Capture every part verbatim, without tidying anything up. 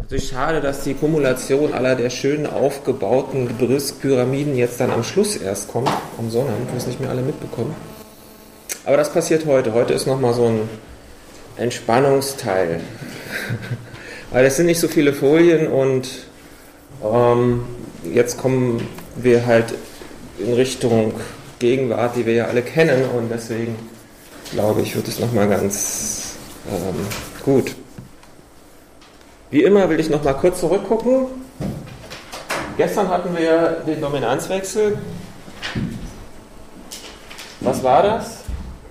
Natürlich schade, dass die Kumulation aller der schön aufgebauten Begriffspyramiden jetzt dann am Schluss erst kommt, am Sonnabend, wir es nicht mehr alle mitbekommen. Aber das passiert heute. Heute ist nochmal so ein Entspannungsteil. Weil es sind nicht so viele Folien und ähm, jetzt kommen wir halt in Richtung Gegenwart, die wir ja alle kennen, und deswegen glaube ich, wird es nochmal ganz ähm, gut. Wie immer will ich noch mal kurz zurückgucken. Gestern hatten wir den Dominanzwechsel. Was war das?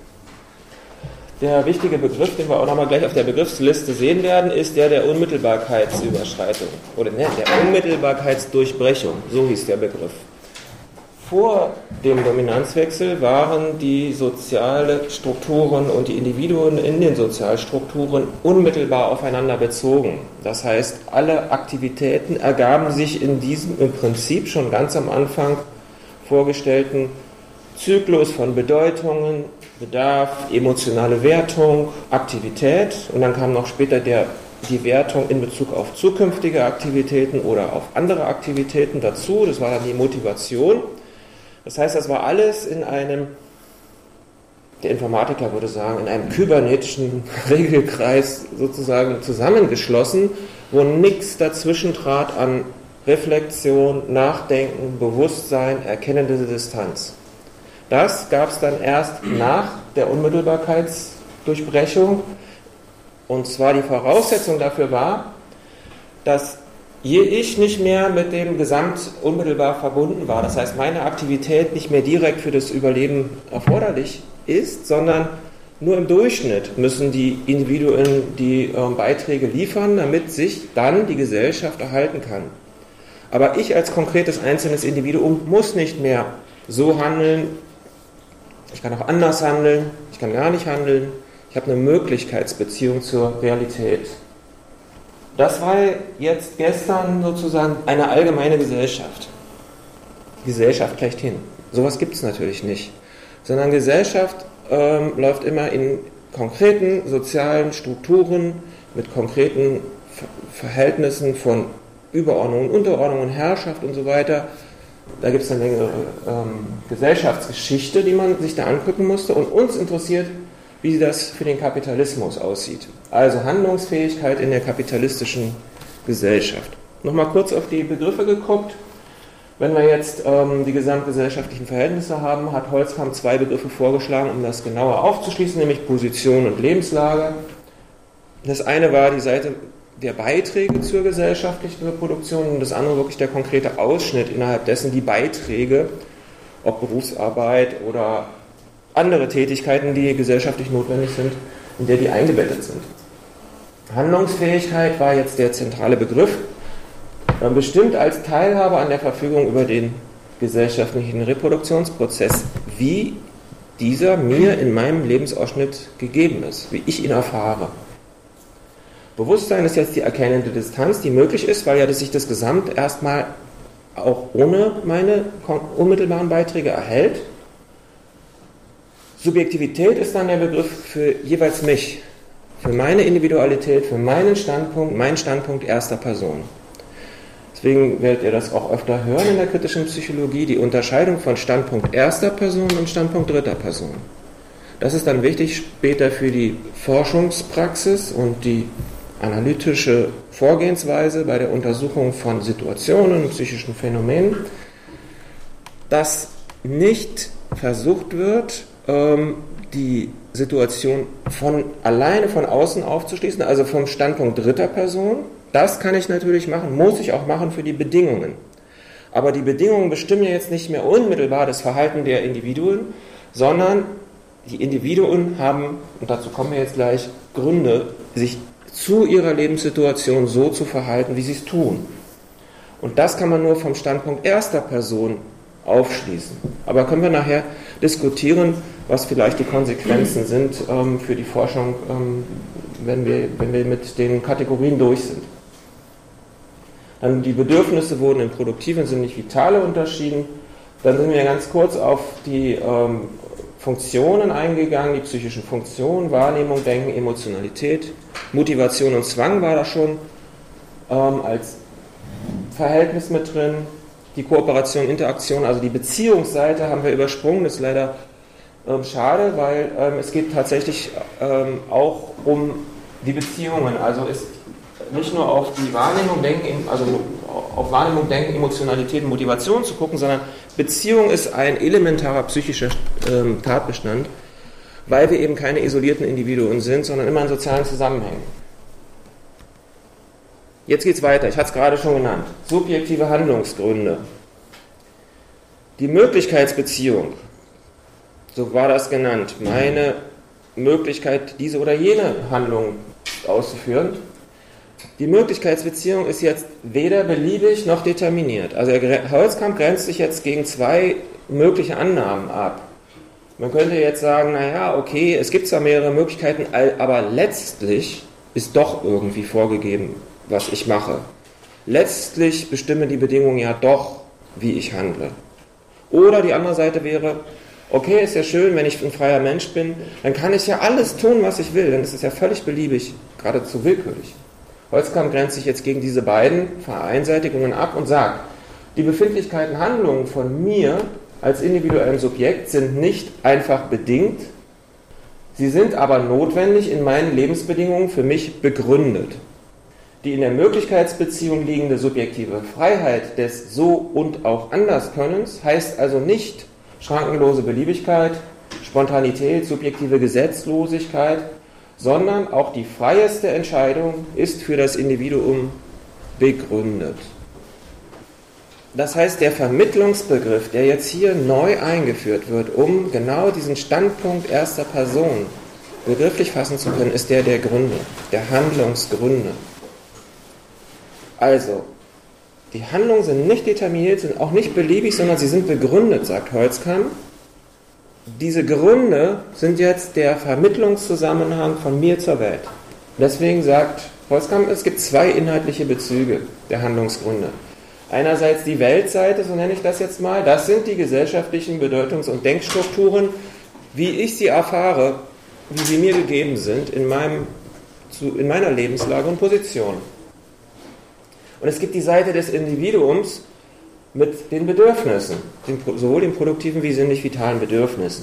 Der wichtige Begriff, den wir auch noch mal gleich auf der Begriffsliste sehen werden, ist der der Unmittelbarkeitsüberschreitung. Oder ne, der Unmittelbarkeitsdurchbrechung, so hieß der Begriff. Vor dem Dominanzwechsel waren die sozialen Strukturen und die Individuen in den Sozialstrukturen unmittelbar aufeinander bezogen. Das heißt, alle Aktivitäten ergaben sich in diesem im Prinzip schon ganz am Anfang vorgestellten Zyklus von Bedeutungen, Bedarf, emotionale Wertung, Aktivität, und dann kam noch später der, die Wertung in Bezug auf zukünftige Aktivitäten oder auf andere Aktivitäten dazu. Das war dann die Motivation. Das heißt, das war alles in einem, der Informatiker würde sagen, in einem kybernetischen Regelkreis sozusagen zusammengeschlossen, wo nichts dazwischen trat an Reflexion, Nachdenken, Bewusstsein, erkennende Distanz. Das gab es dann erst nach der Unmittelbarkeitsdurchbrechung, und zwar die Voraussetzung dafür war, dass je ich nicht mehr mit dem Gesamt unmittelbar verbunden war, das heißt meine Aktivität nicht mehr direkt für das Überleben erforderlich ist, sondern nur im Durchschnitt müssen die Individuen die äh, Beiträge liefern, damit sich dann die Gesellschaft erhalten kann. Aber ich als konkretes einzelnes Individuum muss nicht mehr so handeln, ich kann auch anders handeln, ich kann gar nicht handeln, ich habe eine Möglichkeitsbeziehung zur Realität. Das war jetzt gestern sozusagen eine allgemeine Gesellschaft. Die Gesellschaft schlechthin. Sowas gibt es natürlich nicht. Sondern Gesellschaft ähm, läuft immer in konkreten sozialen Strukturen mit konkreten Ver- Verhältnissen von Überordnung, Unterordnung, Herrschaft und so weiter. Da gibt es eine längere ähm, Gesellschaftsgeschichte, die man sich da angucken musste. Und uns interessiert, wie das für den Kapitalismus aussieht. Also Handlungsfähigkeit in der kapitalistischen Gesellschaft. Nochmal kurz auf die Begriffe geguckt. Wenn wir jetzt ähm, die gesamtgesellschaftlichen Verhältnisse haben, hat Holzkamp zwei Begriffe vorgeschlagen, um das genauer aufzuschließen, nämlich Position und Lebenslage. Das eine war die Seite der Beiträge zur gesellschaftlichen Reproduktion und das andere wirklich der konkrete Ausschnitt innerhalb dessen, die Beiträge, ob Berufsarbeit oder andere Tätigkeiten, die gesellschaftlich notwendig sind, in der die eingebettet sind. Handlungsfähigkeit war jetzt der zentrale Begriff, bestimmt als Teilhabe an der Verfügung über den gesellschaftlichen Reproduktionsprozess, wie dieser mir in meinem Lebensausschnitt gegeben ist, wie ich ihn erfahre. Bewusstsein ist jetzt die erkennende Distanz, die möglich ist, weil ja sich das Gesamt erstmal auch ohne meine unmittelbaren Beiträge erhält. Subjektivität ist dann der Begriff für jeweils mich, für meine Individualität, für meinen Standpunkt, meinen Standpunkt erster Person. Deswegen werdet ihr das auch öfter hören in der kritischen Psychologie, die Unterscheidung von Standpunkt erster Person und Standpunkt dritter Person. Das ist dann wichtig später für die Forschungspraxis und die analytische Vorgehensweise bei der Untersuchung von Situationen und psychischen Phänomenen, dass nicht versucht wird, die Situation von alleine von außen aufzuschließen, also vom Standpunkt dritter Person. Das kann ich natürlich machen, muss ich auch machen für die Bedingungen. Aber die Bedingungen bestimmen ja jetzt nicht mehr unmittelbar das Verhalten der Individuen, sondern die Individuen haben, und dazu kommen wir jetzt gleich, Gründe, sich zu ihrer Lebenssituation so zu verhalten, wie sie es tun. Und das kann man nur vom Standpunkt erster Person aufschließen. Aber können wir nachher diskutieren, was vielleicht die Konsequenzen sind ähm, für die Forschung, ähm, wenn wir, wenn wir mit den Kategorien durch sind. Dann die Bedürfnisse wurden in produktive, sind nicht vitale unterschieden. Dann sind wir ganz kurz auf die ähm, Funktionen eingegangen, die psychischen Funktionen, Wahrnehmung, Denken, Emotionalität, Motivation und Zwang war da schon ähm, als Verhältnis mit drin. Die Kooperation, Interaktion, also die Beziehungsseite haben wir übersprungen, das ist leider ähm, schade, weil ähm, es geht tatsächlich ähm, auch um die Beziehungen, also ist nicht nur auf die Wahrnehmung, Denken, also auf Wahrnehmung, Denken, Emotionalität und Motivation zu gucken, sondern Beziehung ist ein elementarer psychischer ähm, Tatbestand, weil wir eben keine isolierten Individuen sind, sondern immer in sozialen Zusammenhängen. Jetzt geht es weiter, ich hatte es gerade schon genannt. Subjektive Handlungsgründe. Die Möglichkeitsbeziehung, so war das genannt, meine Möglichkeit, diese oder jene Handlung auszuführen. Die Möglichkeitsbeziehung ist jetzt weder beliebig noch determiniert. Also Holzkamp grenzt sich jetzt gegen zwei mögliche Annahmen ab. Man könnte jetzt sagen, naja, okay, es gibt zwar mehrere Möglichkeiten, aber letztlich ist doch irgendwie vorgegeben, was ich mache. Letztlich bestimmen die Bedingungen ja doch, wie ich handle. Oder die andere Seite wäre, okay, ist ja schön, wenn ich ein freier Mensch bin, dann kann ich ja alles tun, was ich will, dann ist es ja völlig beliebig, geradezu willkürlich. Holzkamp grenzt sich jetzt gegen diese beiden Vereinseitigungen ab und sagt, die Befindlichkeiten, Handlungen von mir als individuellem Subjekt sind nicht einfach bedingt, sie sind aber notwendig in meinen Lebensbedingungen für mich begründet. Die in der Möglichkeitsbeziehung liegende subjektive Freiheit des So- und auch Anderskönnens heißt also nicht schrankenlose Beliebigkeit, Spontanität, subjektive Gesetzlosigkeit, sondern auch die freieste Entscheidung ist für das Individuum begründet. Das heißt, der Vermittlungsbegriff, der jetzt hier neu eingeführt wird, um genau diesen Standpunkt erster Person begrifflich fassen zu können, ist der der Gründe, der Handlungsgründe. Also, die Handlungen sind nicht determiniert, sind auch nicht beliebig, sondern sie sind begründet, sagt Holzkamp. Diese Gründe sind jetzt der Vermittlungszusammenhang von mir zur Welt. Deswegen sagt Holzkamp, es gibt zwei inhaltliche Bezüge der Handlungsgründe. Einerseits die Weltseite, so nenne ich das jetzt mal, das sind die gesellschaftlichen Bedeutungs- und Denkstrukturen, wie ich sie erfahre, wie sie mir gegeben sind in, meinem, in meiner Lebenslage und Position. Und es gibt die Seite des Individuums mit den Bedürfnissen, den, sowohl den produktiven wie sinnlich-vitalen Bedürfnissen.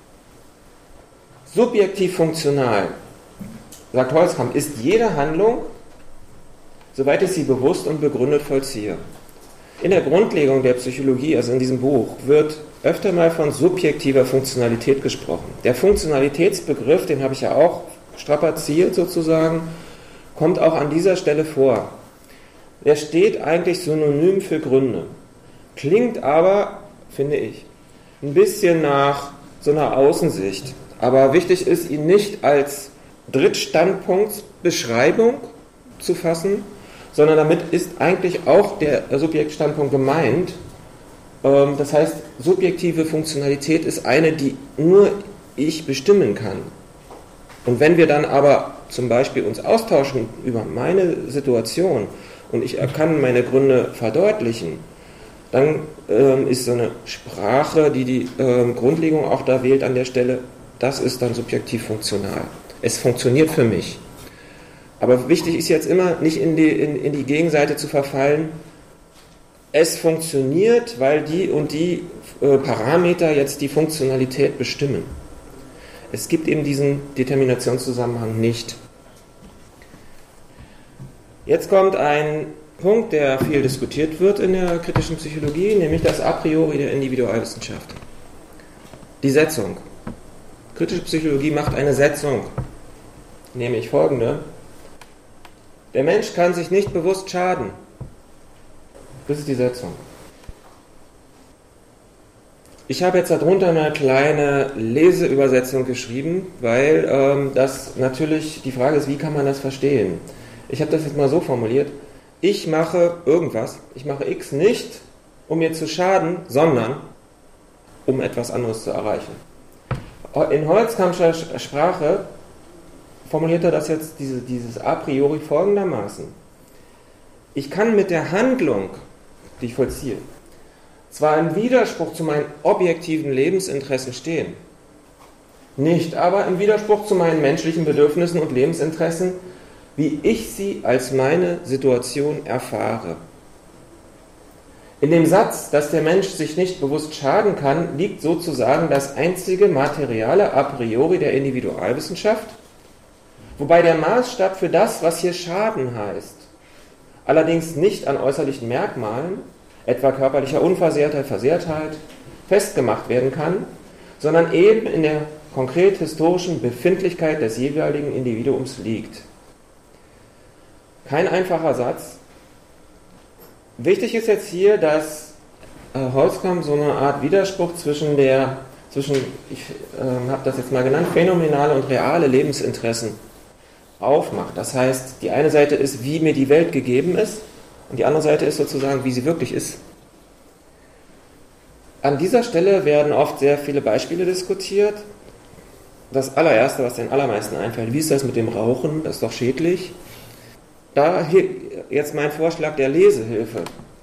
Subjektiv funktional, sagt Holzkamp, ist jede Handlung, soweit ich sie bewusst und begründet vollziehe. In der Grundlegung der Psychologie, also in diesem Buch, wird öfter mal von subjektiver Funktionalität gesprochen. Der Funktionalitätsbegriff, den habe ich ja auch strapaziert sozusagen, kommt auch an dieser Stelle vor. Der steht eigentlich synonym für Gründe. Klingt aber, finde ich, ein bisschen nach so einer Außensicht. Aber wichtig ist, ihn nicht als Drittstandpunktsbeschreibung zu fassen, sondern damit ist eigentlich auch der Subjektstandpunkt gemeint. Das heißt, subjektive Funktionalität ist eine, die nur ich bestimmen kann. Und wenn wir dann aber zum Beispiel uns austauschen über meine Situation und ich kann meine Gründe verdeutlichen, dann ähm, ist so eine Sprache, die die ähm, Grundlegung auch da wählt an der Stelle, das ist dann subjektiv funktional. Es funktioniert für mich. Aber wichtig ist jetzt immer, nicht in die, in, in die Gegenseite zu verfallen. Es funktioniert, weil die und die äh, Parameter jetzt die Funktionalität bestimmen. Es gibt eben diesen Determinationszusammenhang nicht. Jetzt kommt ein Punkt, der viel diskutiert wird in der kritischen Psychologie, nämlich das A priori der Individualwissenschaft. Die Setzung. Kritische Psychologie macht eine Setzung, nämlich folgende. Der Mensch kann sich nicht bewusst schaden. Das ist die Setzung. Ich habe jetzt darunter eine kleine Leseübersetzung geschrieben, weil ähm, das natürlich die Frage ist, wie kann man das verstehen? Ich habe das jetzt mal so formuliert. Ich mache irgendwas, ich mache X nicht, um mir zu schaden, sondern um etwas anderes zu erreichen. In Holzkampscher Sprache formuliert er das jetzt, diese, dieses a priori folgendermaßen. Ich kann mit der Handlung, die ich vollziehe, zwar im Widerspruch zu meinen objektiven Lebensinteressen stehen, nicht aber im Widerspruch zu meinen menschlichen Bedürfnissen und Lebensinteressen, wie ich sie als meine Situation erfahre. In dem Satz, dass der Mensch sich nicht bewusst schaden kann, liegt sozusagen das einzige materiale A priori der Individualwissenschaft, wobei der Maßstab für das, was hier Schaden heißt, allerdings nicht an äußerlichen Merkmalen, etwa körperlicher Unversehrtheit, Versehrtheit, festgemacht werden kann, sondern eben in der konkret historischen Befindlichkeit des jeweiligen Individuums liegt. Kein einfacher Satz. Wichtig ist jetzt hier, dass äh, Holzkamp so eine Art Widerspruch zwischen der, zwischen, ich äh, habe das jetzt mal genannt, phänomenale und reale Lebensinteressen aufmacht. Das heißt, die eine Seite ist, wie mir die Welt gegeben ist, und die andere Seite ist sozusagen, wie sie wirklich ist. An dieser Stelle werden oft sehr viele Beispiele diskutiert. Das allererste, was den allermeisten einfällt, wie ist das mit dem Rauchen? Das ist doch schädlich. Da hier jetzt mein Vorschlag der Lesehilfe.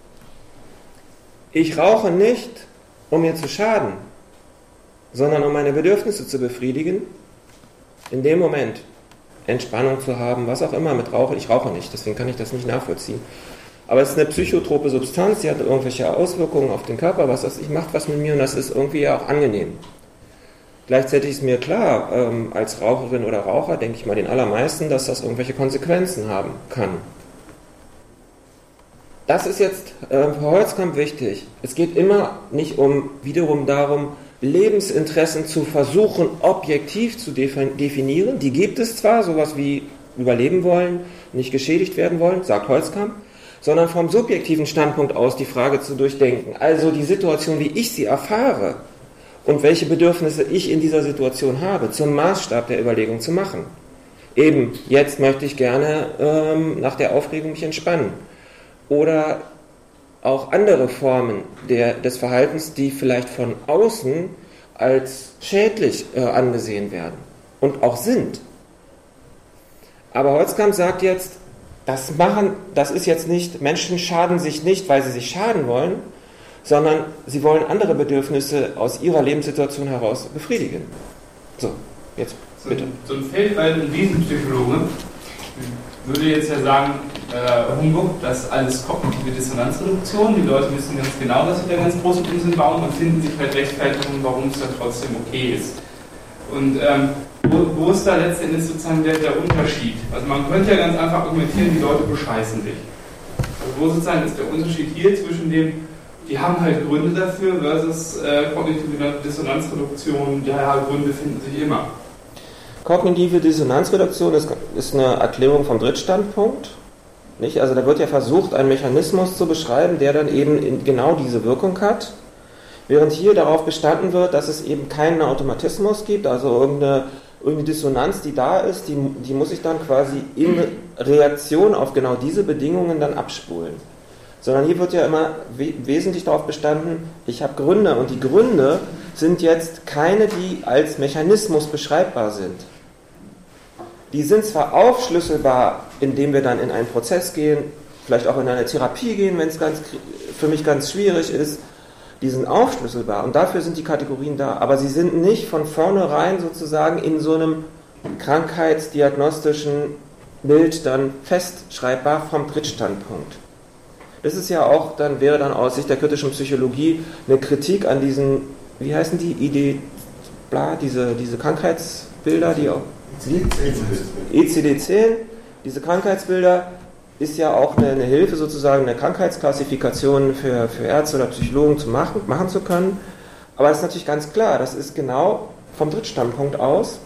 Ich rauche nicht, um mir zu schaden, sondern um meine Bedürfnisse zu befriedigen. In dem Moment Entspannung zu haben, was auch immer mit Rauchen. Ich rauche nicht, deswegen kann ich das nicht nachvollziehen. Aber es ist eine psychotrope Substanz, die hat irgendwelche Auswirkungen auf den Körper, was das ich macht was mit mir und das ist irgendwie auch angenehm. Gleichzeitig ist mir klar, ähm, als Raucherin oder Raucher, denke ich mal den allermeisten, dass das irgendwelche Konsequenzen haben kann. Das ist jetzt äh, für Holzkamp wichtig. Es geht immer nicht um wiederum darum, Lebensinteressen zu versuchen, objektiv zu definieren. Die gibt es zwar, sowas wie überleben wollen, nicht geschädigt werden wollen, sagt Holzkamp, sondern vom subjektiven Standpunkt aus die Frage zu durchdenken. Also die Situation, wie ich sie erfahre und welche Bedürfnisse ich in dieser Situation habe, zum Maßstab der Überlegung zu machen. Eben, jetzt möchte ich gerne ähm, nach der Aufregung mich entspannen. Oder auch andere Formen der, des Verhaltens, die vielleicht von außen als schädlich äh, angesehen werden und auch sind. Aber Holzkamp sagt jetzt, das machen, das ist jetzt nicht, Menschen schaden sich nicht, weil sie sich schaden wollen, sondern sie wollen andere Bedürfnisse aus ihrer Lebenssituation heraus befriedigen. So, jetzt bitte. So ein, so ein Feldwald- und Wiesenpsychologe würde jetzt ja sagen, äh, Humbug, das ist alles kognitive Dissonanzreduktion. Die Leute wissen ganz genau, dass sie da ganz großen Unsinn bauen und finden sich halt Rechtfertigungen, warum es dann trotzdem okay ist. Und ähm, wo, wo ist da letztendlich sozusagen der, der Unterschied? Also man könnte ja ganz einfach argumentieren, die Leute bescheißen sich. Also wo sozusagen ist der Unterschied hier zwischen dem, die haben halt Gründe dafür, versus äh, kognitive Dissonanzreduktion, ja, Gründe finden sich immer. Kognitive Dissonanzreduktion ist, ist eine Erklärung vom Drittstandpunkt. Nicht? Also da wird ja versucht, einen Mechanismus zu beschreiben, der dann eben in genau diese Wirkung hat. Während hier darauf bestanden wird, dass es eben keinen Automatismus gibt, also irgendeine, irgendeine Dissonanz, die da ist, die, die muss ich dann quasi in Reaktion auf genau diese Bedingungen dann abspulen. Sondern hier wird ja immer we- wesentlich darauf bestanden, ich habe Gründe und die Gründe sind jetzt keine, die als Mechanismus beschreibbar sind. Die sind zwar aufschlüsselbar, indem wir dann in einen Prozess gehen, vielleicht auch in eine Therapie gehen, wenn es ganz, für mich ganz schwierig ist, die sind aufschlüsselbar und dafür sind die Kategorien da, aber sie sind nicht von vornherein sozusagen in so einem krankheitsdiagnostischen Bild dann festschreibbar vom Drittstandpunkt. Das ist ja auch, dann wäre dann aus Sicht der kritischen Psychologie eine Kritik an diesen, wie heißen die, I D, bla, diese, diese Krankheitsbilder, die auch E C D zehn, diese Krankheitsbilder, ist ja auch eine, eine Hilfe sozusagen, eine Krankheitsklassifikation für, für Ärzte oder Psychologen zu machen, machen zu können. Aber es ist natürlich ganz klar, das ist genau vom Drittstandpunkt aus.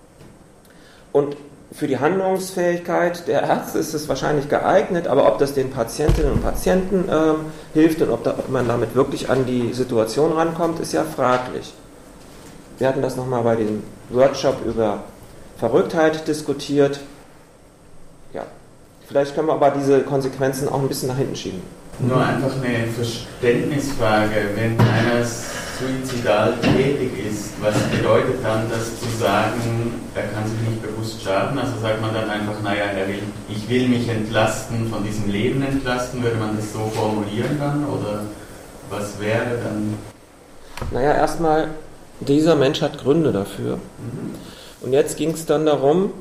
Und für die Handlungsfähigkeit der Ärzte ist es wahrscheinlich geeignet, aber ob das den Patientinnen und Patienten ähm, hilft und ob, da, ob man damit wirklich an die Situation rankommt, ist ja fraglich. Wir hatten das nochmal bei dem Workshop über Verrücktheit diskutiert. Ja, vielleicht können wir aber diese Konsequenzen auch ein bisschen nach hinten schieben. Nur einfach eine Verständnisfrage. Wenn einer suizidal tätig ist, was bedeutet dann das zu sagen, er kann sich nicht bewusst schaden? Also sagt man dann einfach, naja, er will, ich will mich entlasten, von diesem Leben entlasten, würde man das so formulieren dann? Oder was wäre dann? Naja, erstmal, dieser Mensch hat Gründe dafür. Mhm. Und jetzt ging es dann darum,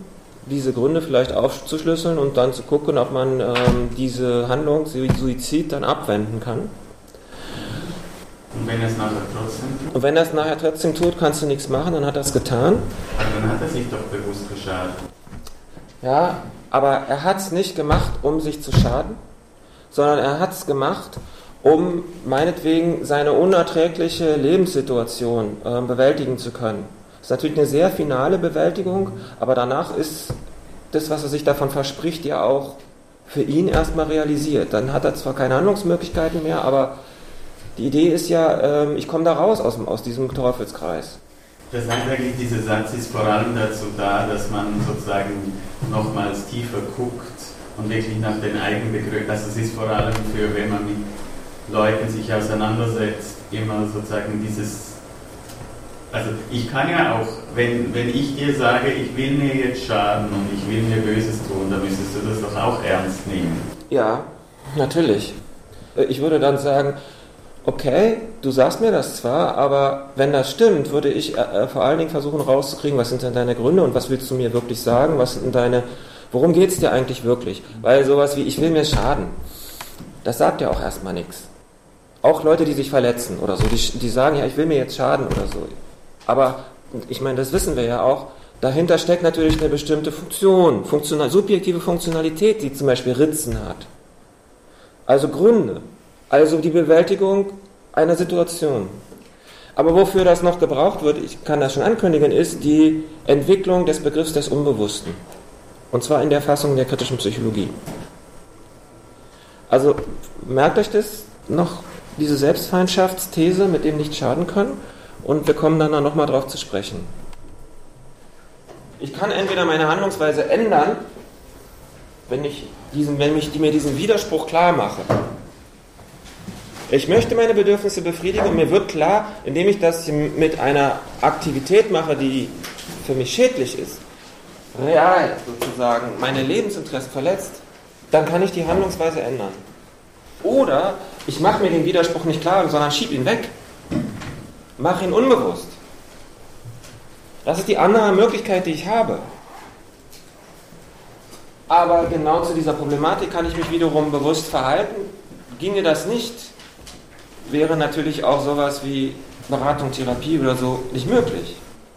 diese Gründe vielleicht aufzuschlüsseln und dann zu gucken, ob man ähm, diese Handlung, Suizid, dann abwenden kann. Und wenn er es nachher trotzdem tut? Und wenn er es nachher trotzdem tut, kannst du nichts machen, dann hat er es getan. Aber dann hat er sich doch bewusst geschadet. Ja, aber er hat es nicht gemacht, um sich zu schaden, sondern er hat es gemacht, um meinetwegen seine unerträgliche Lebenssituation äh, bewältigen zu können. Das ist natürlich eine sehr finale Bewältigung, aber danach ist das, was er sich davon verspricht, ja auch für ihn erstmal realisiert. Dann hat er zwar keine Handlungsmöglichkeiten mehr, aber die Idee ist ja, äh, ich komme da raus aus, aus diesem Teufelskreis. Das heißt eigentlich, dieser Satz ist vor allem dazu da, dass man sozusagen nochmals tiefer guckt und wirklich nach den Eigenbegründungen, also es ist vor allem für, wenn man mit Leuten sich auseinandersetzt, immer sozusagen dieses, also ich kann ja auch, wenn, wenn ich dir sage, ich will mir jetzt schaden und ich will mir Böses tun, dann müsstest du das doch auch ernst nehmen. Ja, natürlich. Ich würde dann sagen, okay, du sagst mir das zwar, aber wenn das stimmt, würde ich äh, vor allen Dingen versuchen rauszukriegen, was sind denn deine Gründe und was willst du mir wirklich sagen, was sind deine, worum geht es dir eigentlich wirklich? Weil sowas wie, ich will mir schaden, das sagt ja auch erstmal nichts. Auch Leute, die sich verletzen oder so, die, die sagen, ja, ich will mir jetzt schaden oder so. Aber, ich meine, das wissen wir ja auch, dahinter steckt natürlich eine bestimmte Funktion, funktional, subjektive Funktionalität, die zum Beispiel Ritzen hat. Also Gründe, also die Bewältigung einer Situation. Aber wofür das noch gebraucht wird, ich kann das schon ankündigen, ist die Entwicklung des Begriffs des Unbewussten. Und zwar in der Fassung der kritischen Psychologie. Also, merkt euch das noch, diese Selbstfeindschaftthese, mit dem nicht schaden können, und wir kommen dann nochmal drauf zu sprechen. Ich kann entweder meine Handlungsweise ändern, wenn ich, diesen, wenn ich mir diesen Widerspruch klar mache. Ich möchte meine Bedürfnisse befriedigen und mir wird klar, indem ich das mit einer Aktivität mache, die für mich schädlich ist, real sozusagen meine Lebensinteressen verletzt, dann kann ich die Handlungsweise ändern. Oder ich mache mir den Widerspruch nicht klar, sondern schiebe ihn weg. Mache ihn unbewusst. Das ist die andere Möglichkeit, die ich habe. Aber genau zu dieser Problematik kann ich mich wiederum bewusst verhalten. Ginge das nicht, wäre natürlich auch sowas wie Beratung, Therapie oder so nicht möglich.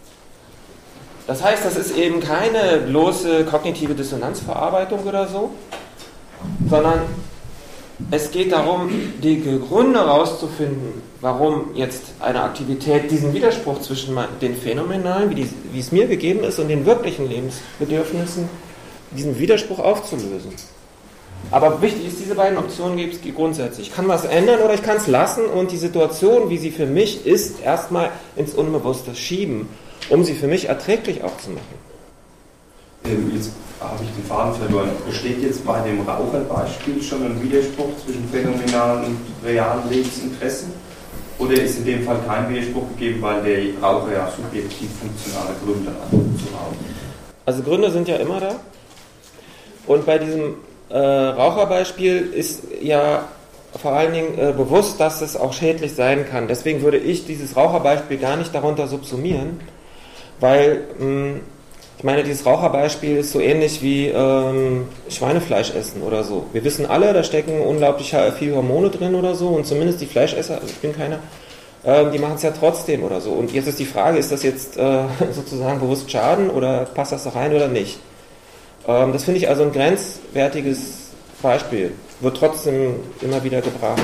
Das heißt, das ist eben keine bloße kognitive Dissonanzverarbeitung oder so, sondern es geht darum, die Gründe herauszufinden, warum jetzt eine Aktivität diesen Widerspruch zwischen den Phänomenalen, wie, die, wie es mir gegeben ist, und den wirklichen Lebensbedürfnissen, diesen Widerspruch aufzulösen. Aber wichtig ist, diese beiden Optionen gibt es grundsätzlich. Ich kann was ändern oder ich kann es lassen und die Situation, wie sie für mich ist, erstmal ins Unbewusste schieben, um sie für mich erträglich auch zu machen. Ähm, jetzt habe ich den Faden verloren. Besteht jetzt bei dem Raucherbeispiel schon ein Widerspruch zwischen phänomenalen und realen Lebensinteressen? Oder ist in dem Fall kein Widerspruch gegeben, weil der Raucher ja subjektiv funktionale Gründe hat zu rauchen? Also Gründe sind ja immer da. Und bei diesem äh, Raucherbeispiel ist ja vor allen Dingen äh, bewusst, dass es auch schädlich sein kann. Deswegen würde ich dieses Raucherbeispiel gar nicht darunter subsumieren, weil mh, ich meine, dieses Raucherbeispiel ist so ähnlich wie ähm, Schweinefleisch essen oder so. Wir wissen alle, da stecken unglaublich viel Hormone drin oder so, und zumindest die Fleischesser, also ich bin keiner, ähm, die machen es ja trotzdem oder so. Und jetzt ist die Frage, ist das jetzt äh, sozusagen bewusst Schaden oder passt das da rein oder nicht? Ähm, das finde ich also ein grenzwertiges Beispiel, wird trotzdem immer wieder gebracht.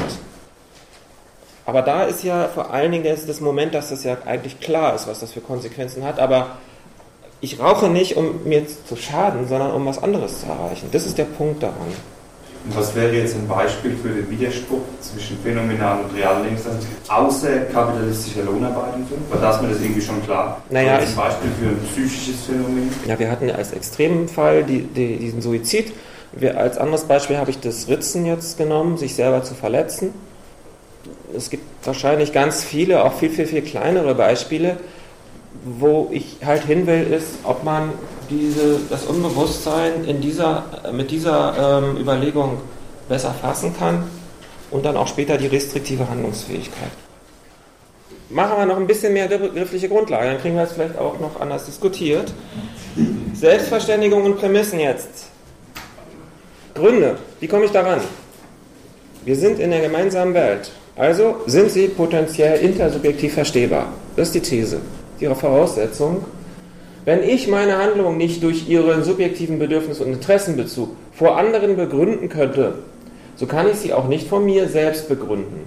Aber da ist ja vor allen Dingen das, das Moment, dass das ja eigentlich klar ist, was das für Konsequenzen hat, aber ich rauche nicht, um mir zu schaden, sondern um was anderes zu erreichen. Das ist der Punkt daran. Und was wäre jetzt ein Beispiel für den Widerspruch zwischen phänomenalen und realen Lebensinteressen, außer kapitalistischer Lohnarbeit und so? Weil da ist mir das irgendwie schon klar. Naja, ein Beispiel für ein psychisches Phänomen? Ja, wir hatten als extremen Fall die, die, diesen Suizid. Wir, als anderes Beispiel habe ich das Ritzen jetzt genommen, sich selber zu verletzen. Es gibt wahrscheinlich ganz viele, auch viel, viel, viel kleinere Beispiele. Wo ich halt hin will, ist, ob man diese, das Unbewusstsein in dieser, mit dieser ähm, Überlegung besser fassen kann und dann auch später die restriktive Handlungsfähigkeit. machen wir noch ein bisschen mehr begriffliche Grundlage, dann kriegen wir es vielleicht auch noch anders diskutiert. Selbstverständigung und Prämissen jetzt. Gründe, wie komme ich daran? Wir sind in der gemeinsamen Welt, also sind sie potenziell intersubjektiv verstehbar. Das ist die These, ihre Voraussetzung. Wenn ich meine Handlung nicht durch ihren subjektiven Bedürfnis- und Interessenbezug vor anderen begründen könnte, so kann ich sie auch nicht von mir selbst begründen.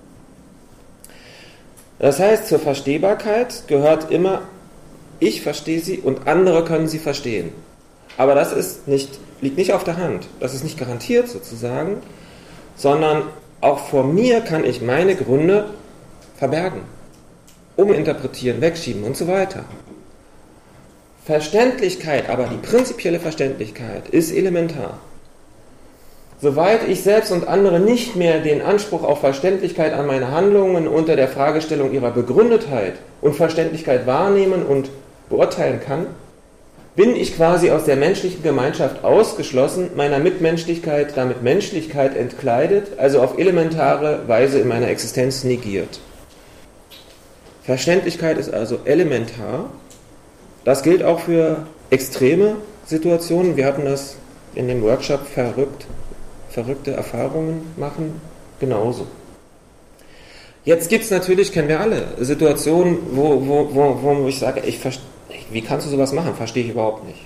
Das heißt, zur Verstehbarkeit gehört immer, ich verstehe sie und andere können sie verstehen. Aber das ist nicht, liegt nicht auf der Hand. Das ist nicht garantiert sozusagen, sondern auch vor mir kann ich meine Gründe verbergen, uminterpretieren, wegschieben und so weiter. Verständlichkeit, aber die prinzipielle Verständlichkeit ist elementar. Soweit ich selbst und andere nicht mehr den Anspruch auf Verständlichkeit an meine Handlungen unter der Fragestellung ihrer Begründetheit und Verständlichkeit wahrnehmen und beurteilen kann, bin ich quasi aus der menschlichen Gemeinschaft ausgeschlossen, meiner Mitmenschlichkeit, damit Menschlichkeit entkleidet, also auf elementare Weise in meiner Existenz negiert. Verständlichkeit ist also elementar. Das gilt auch für extreme Situationen. Wir hatten das in dem Workshop verrückt, verrückte Erfahrungen machen, genauso. Jetzt gibt es natürlich, kennen wir alle, Situationen, wo, wo, wo, wo ich sage, ich verstehe, wie kannst du sowas machen? Verstehe ich überhaupt nicht.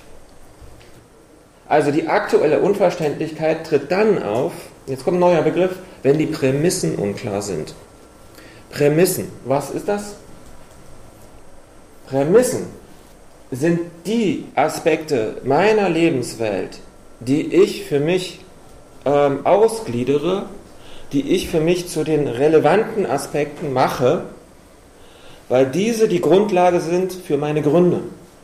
Also die aktuelle Unverständlichkeit tritt dann auf, jetzt kommt ein neuer Begriff, wenn die Prämissen unklar sind. Prämissen, was ist das? Prämissen sind die Aspekte meiner Lebenswelt, die ich für mich ähm, ausgliedere, die ich für mich zu den relevanten Aspekten mache, weil diese die Grundlage sind für meine Gründe.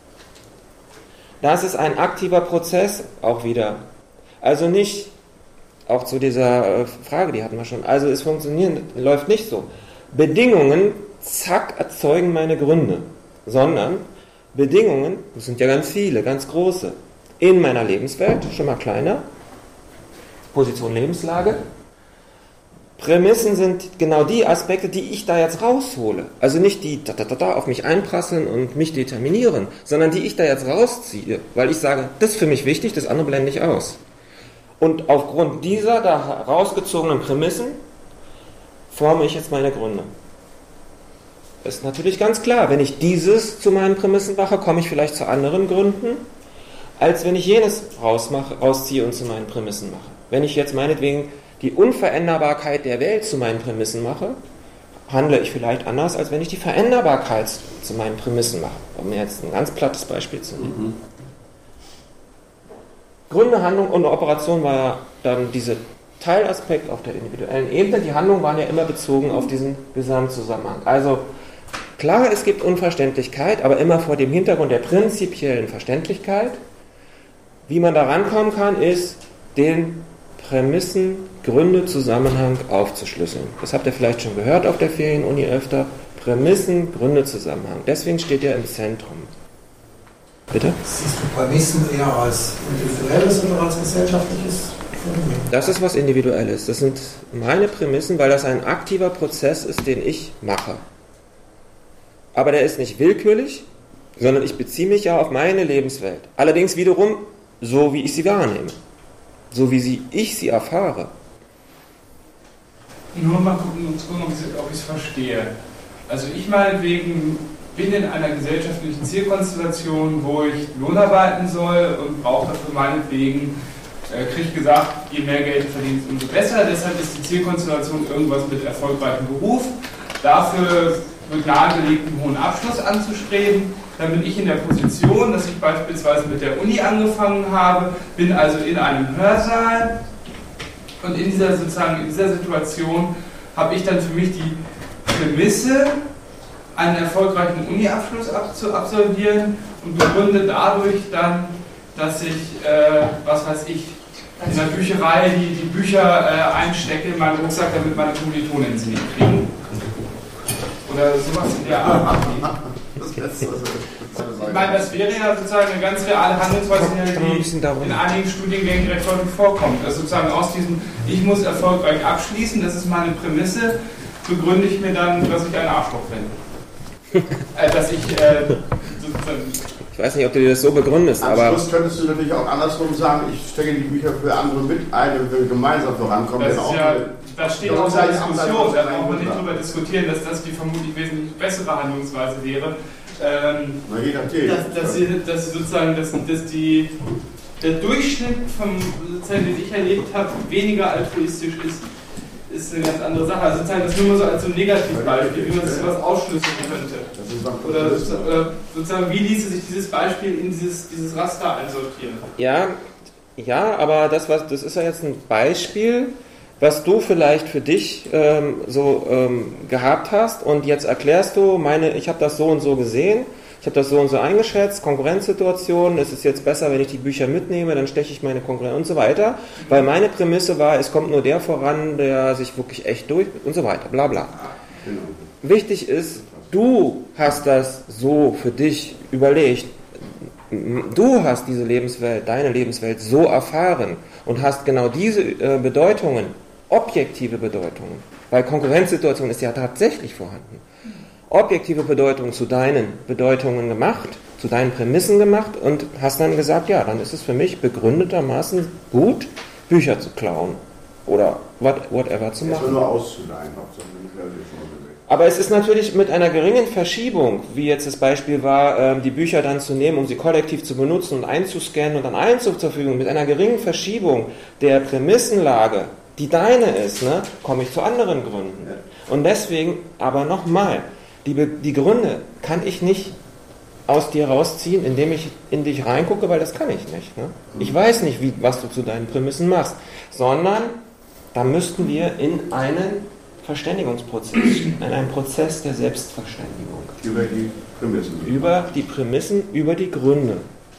Das ist ein aktiver Prozess auch wieder. Also nicht, auch zu dieser Frage, die hatten wir schon, also es funktioniert, läuft nicht so. Bedingungen, zack, erzeugen meine Gründe, sondern Bedingungen, das sind ja ganz viele, ganz große, in meiner Lebenswelt, schon mal kleiner, Position, Lebenslage. Prämissen sind genau die Aspekte, die ich da jetzt raushole. Also nicht die da, da, da, da auf mich einprasseln und mich determinieren, sondern die ich da jetzt rausziehe, weil ich sage, das ist für mich wichtig, das andere blende ich aus. Und aufgrund dieser da herausgezogenen Prämissen forme ich jetzt meine Gründe. Das ist natürlich ganz klar, wenn ich dieses zu meinen Prämissen mache, komme ich vielleicht zu anderen Gründen, als wenn ich jenes rausmache, rausziehe und zu meinen Prämissen mache. Wenn ich jetzt meinetwegen die Unveränderbarkeit der Welt zu meinen Prämissen mache, handle ich vielleicht anders, als wenn ich die Veränderbarkeit zu meinen Prämissen mache. Um mir jetzt ein ganz plattes Beispiel zu nehmen. Mhm. Gründe, Handlung und Operation war ja dann dieser Teilaspekt auf der individuellen Ebene. Die Handlungen waren ja immer bezogen auf diesen Gesamtzusammenhang. Also klar, es gibt Unverständlichkeit, aber immer vor dem Hintergrund der prinzipiellen Verständlichkeit. Wie man da rankommen kann, ist, den Prämissen, Gründe, Zusammenhang aufzuschlüsseln. Das habt ihr vielleicht schon gehört auf der Ferienuni öfter. Prämissen, Gründe, Zusammenhang. Deswegen steht er im Zentrum. Bitte? Siehst du Prämissen eher als individuelles oder als gesellschaftliches Phänomen? Das ist was Individuelles. Das sind meine Prämissen, weil das ein aktiver Prozess ist, den ich mache. Aber der ist nicht willkürlich, sondern ich beziehe mich ja auf meine Lebenswelt. Allerdings wiederum so, wie ich sie wahrnehme. So wie sie, ich sie erfahre. Nur mal gucken, um zu gucken, ob ich es verstehe. Also ich meinetwegen bin in einer gesellschaftlichen Zielkonstellation, wo ich Lohn arbeiten soll und brauche dafür meinetwegen, äh, kriege ich gesagt, je mehr Geld du verdienst, umso besser. Deshalb ist die Zielkonstellation irgendwas mit erfolgreichem Beruf. Dafür wird nahegelegt, einen hohen Abschluss anzustreben. Dann bin ich in der Position, dass ich beispielsweise mit der Uni angefangen habe, bin also in einem Hörsaal und in dieser, sozusagen, in dieser Situation habe ich dann für mich die Prämisse, einen erfolgreichen Uni-Abschluss ab, zu absolvieren und begründe dadurch dann, dass ich, äh, was weiß ich, in der Bücherei die, die Bücher äh, einstecke in meinen Rucksack, damit meine Kommilitonen sie nicht kriegen. Oder sowas in der Art. Ich meine, das wäre ja sozusagen eine ganz reale Handlungsweise, die in einigen Studiengängen recht häufig vorkommt. Also sozusagen aus diesem, ich muss erfolgreich abschließen, das ist meine Prämisse, begründe ich mir dann, dass ich ein Arschloch bin. äh, dass ich äh, sozusagen... Ich weiß nicht, ob du dir das so begründest, Am aber... Schluss könntest du natürlich auch andersrum sagen, ich stecke die Bücher für andere mit ein und will gemeinsam vorankommen. Das, ist ja, das steht auch in der Diskussion, da braucht man nicht drüber diskutieren, dass das die vermutlich wesentlich bessere Handlungsweise wäre. Ähm, Na, je nachdem. Dass, dass, sie, dass sie sozusagen, dass, dass die, der Durchschnitt, vom, sozusagen, den ich erlebt habe, weniger altruistisch ist, ist eine ganz andere Sache. Also sozusagen das nur mal so als so ein Negativbeispiel, wie man das was ausschlüsseln könnte. Oder sozusagen, sozusagen, wie ließe sich dieses Beispiel in dieses, dieses Raster einsortieren? Ja, ja, aber das, was, das ist ja jetzt ein Beispiel, was du vielleicht für dich ähm, so ähm, gehabt hast und jetzt erklärst du, meine, ich habe das so und so gesehen, ich habe das so und so eingeschätzt, Konkurrenzsituation, es ist jetzt besser, wenn ich die Bücher mitnehme, dann steche ich meine Konkurrenz und so weiter, weil meine Prämisse war, es kommt nur der voran, der sich wirklich echt durch und so weiter, bla bla. Genau. Wichtig ist, du hast das so für dich überlegt, du hast diese Lebenswelt, deine Lebenswelt so erfahren und hast genau diese äh, Bedeutungen, objektive Bedeutungen, weil Konkurrenzsituation ist ja tatsächlich vorhanden, objektive Bedeutungen zu deinen Bedeutungen gemacht, zu deinen Prämissen gemacht und hast dann gesagt, ja, dann ist es für mich begründetermaßen gut, Bücher zu klauen oder what, whatever zu machen. Nur auszuleihen, hauptsächlich. Aber es ist natürlich mit einer geringen Verschiebung, wie jetzt das Beispiel war, die Bücher dann zu nehmen, um sie kollektiv zu benutzen und einzuscannen und dann allen zur Verfügung, mit einer geringen Verschiebung der Prämissenlage, die deine ist, ne, komme ich zu anderen Gründen. Und deswegen, aber nochmal, die, die Gründe kann ich nicht aus dir rausziehen, indem ich in dich reingucke, weil das kann ich nicht. Ne? Ich weiß nicht, wie, was du zu deinen Prämissen machst, sondern da müssten wir in einen Verständigungsprozess stehen, in einem Prozess der Selbstverständigung. Über die Prämissen. Über die Prämissen, über die Gründe.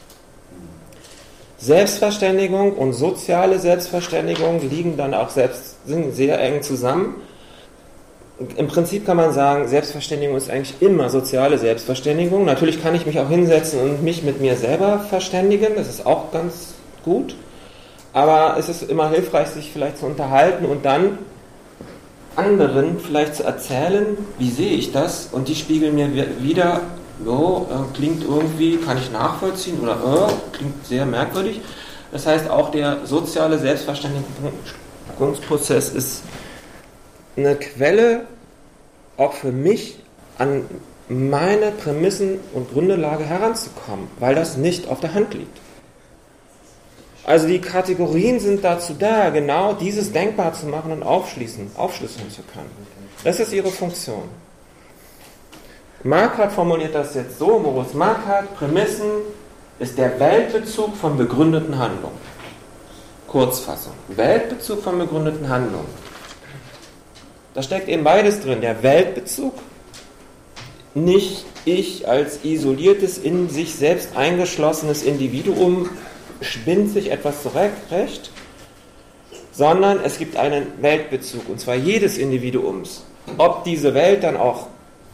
Selbstverständigung und soziale Selbstverständigung liegen dann auch selbst, sind sehr eng zusammen. Im Prinzip kann man sagen, Selbstverständigung ist eigentlich immer soziale Selbstverständigung. Natürlich kann ich mich auch hinsetzen und mich mit mir selber verständigen, das ist auch ganz gut. Aber es ist immer hilfreich, sich vielleicht zu unterhalten und dann anderen vielleicht zu erzählen, wie sehe ich das, und die spiegeln mir wieder, oh, äh, klingt irgendwie, kann ich nachvollziehen, oder oh, klingt sehr merkwürdig. Das heißt, auch der soziale Selbstverständigungsprozess ist eine Quelle, auch für mich, an meine Prämissen und Gründelage heranzukommen, weil das nicht auf der Hand liegt. Also die Kategorien sind dazu da, genau dieses denkbar zu machen und aufschließen, aufschlüsseln zu können. Das ist ihre Funktion. Marquardt formuliert das jetzt so, Moritz Marquardt, Prämissen ist der Weltbezug von begründeten Handlungen. Kurzfassung. Weltbezug von begründeten Handlungen. Da steckt eben beides drin. Der Weltbezug, nicht ich als isoliertes, in sich selbst eingeschlossenes Individuum spinnt sich etwas zurecht, sondern es gibt einen Weltbezug, und zwar jedes Individuums. Ob diese Welt dann auch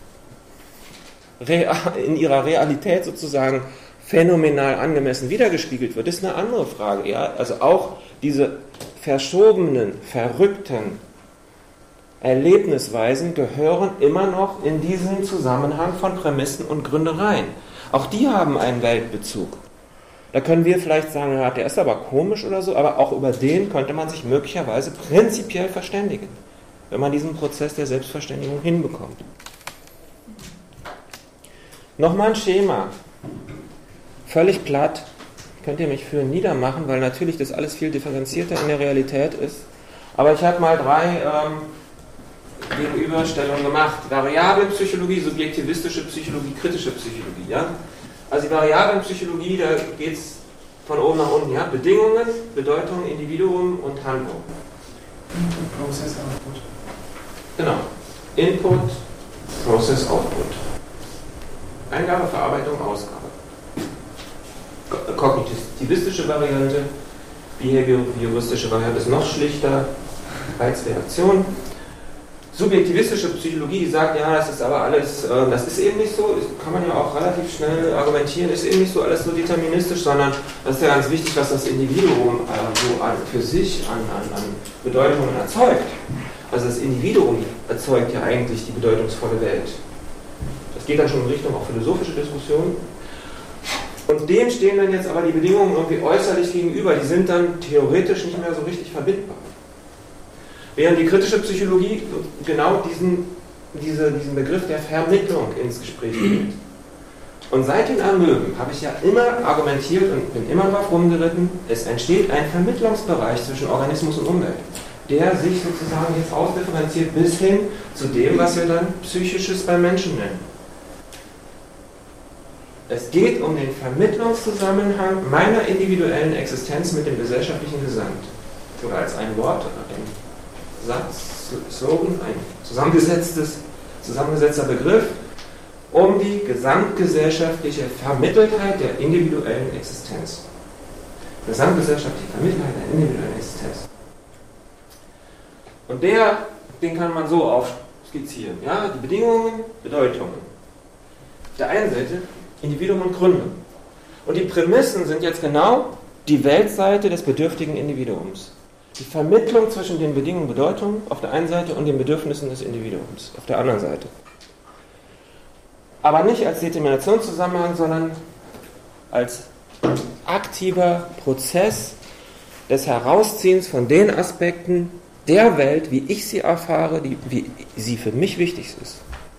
in ihrer Realität sozusagen phänomenal angemessen wiedergespiegelt wird, ist eine andere Frage. Ja? Also auch diese verschobenen, verrückten Erlebnisweisen gehören immer noch in diesen Zusammenhang von Prämissen und Gründereien. Auch die haben einen Weltbezug. Da können wir vielleicht sagen, ja, der ist aber komisch oder so, aber auch über den könnte man sich möglicherweise prinzipiell verständigen, wenn man diesen Prozess der Selbstverständigung hinbekommt. Nochmal ein Schema. Völlig platt. Könnt ihr mich für niedermachen, weil natürlich das alles viel differenzierter in der Realität ist. Aber ich habe mal drei ähm, Gegenüberstellungen gemacht. Variablenpsychologie, subjektivistische Psychologie, kritische Psychologie. Ja? Also die Variablenpsychologie, da geht es von oben nach unten. Ja? Bedingungen, Bedeutung, Individuum und Handlung. Input, Process, Output. Genau. Input, Process, Output. Eingabe, Verarbeitung, Ausgabe. Kognitivistische Variante, behavioristische Variante ist noch schlichter, Reizreaktion. subjektivistische Psychologie sagt, ja, das ist aber alles, äh, das ist eben nicht so, kann man ja auch relativ schnell argumentieren, ist eben nicht so alles so deterministisch, sondern das ist ja ganz wichtig, was das Individuum äh, so an, für sich an, an, an Bedeutungen erzeugt. Also das Individuum erzeugt ja eigentlich die bedeutungsvolle Welt. Das geht dann schon in Richtung auch philosophische Diskussionen. Und dem stehen dann jetzt aber die Bedingungen irgendwie äußerlich gegenüber, die sind dann theoretisch nicht mehr so richtig verbindbar. Während die kritische Psychologie genau diesen, diese, diesen Begriff der Vermittlung ins Gespräch bringt. Und seit den Amöben habe ich ja immer argumentiert und bin immer darauf rumgeritten, es entsteht ein Vermittlungsbereich zwischen Organismus und Umwelt, der sich sozusagen jetzt ausdifferenziert bis hin zu dem, was wir dann Psychisches beim Menschen nennen. Es geht um den Vermittlungszusammenhang meiner individuellen Existenz mit dem gesellschaftlichen Gesamt. Oder als ein Wort, ein Satz, Slogan, ein zusammengesetztes, zusammengesetzter Begriff, um die gesamtgesellschaftliche Vermitteltheit der individuellen Existenz. Gesamtgesellschaftliche Vermitteltheit der individuellen Existenz. Und der, den kann man so aufskizzieren. Ja? Die Bedingungen, Bedeutungen. Auf der einen Seite Individuum und Gründe. Und die Prämissen sind jetzt genau die Weltseite des bedürftigen Individuums. Die Vermittlung zwischen den Bedingungen und Bedeutungen auf der einen Seite und den Bedürfnissen des Individuums auf der anderen Seite. Aber nicht als Determinationszusammenhang, sondern als aktiver Prozess des Herausziehens von den Aspekten der Welt, wie ich sie erfahre, die, wie sie für mich wichtig ist.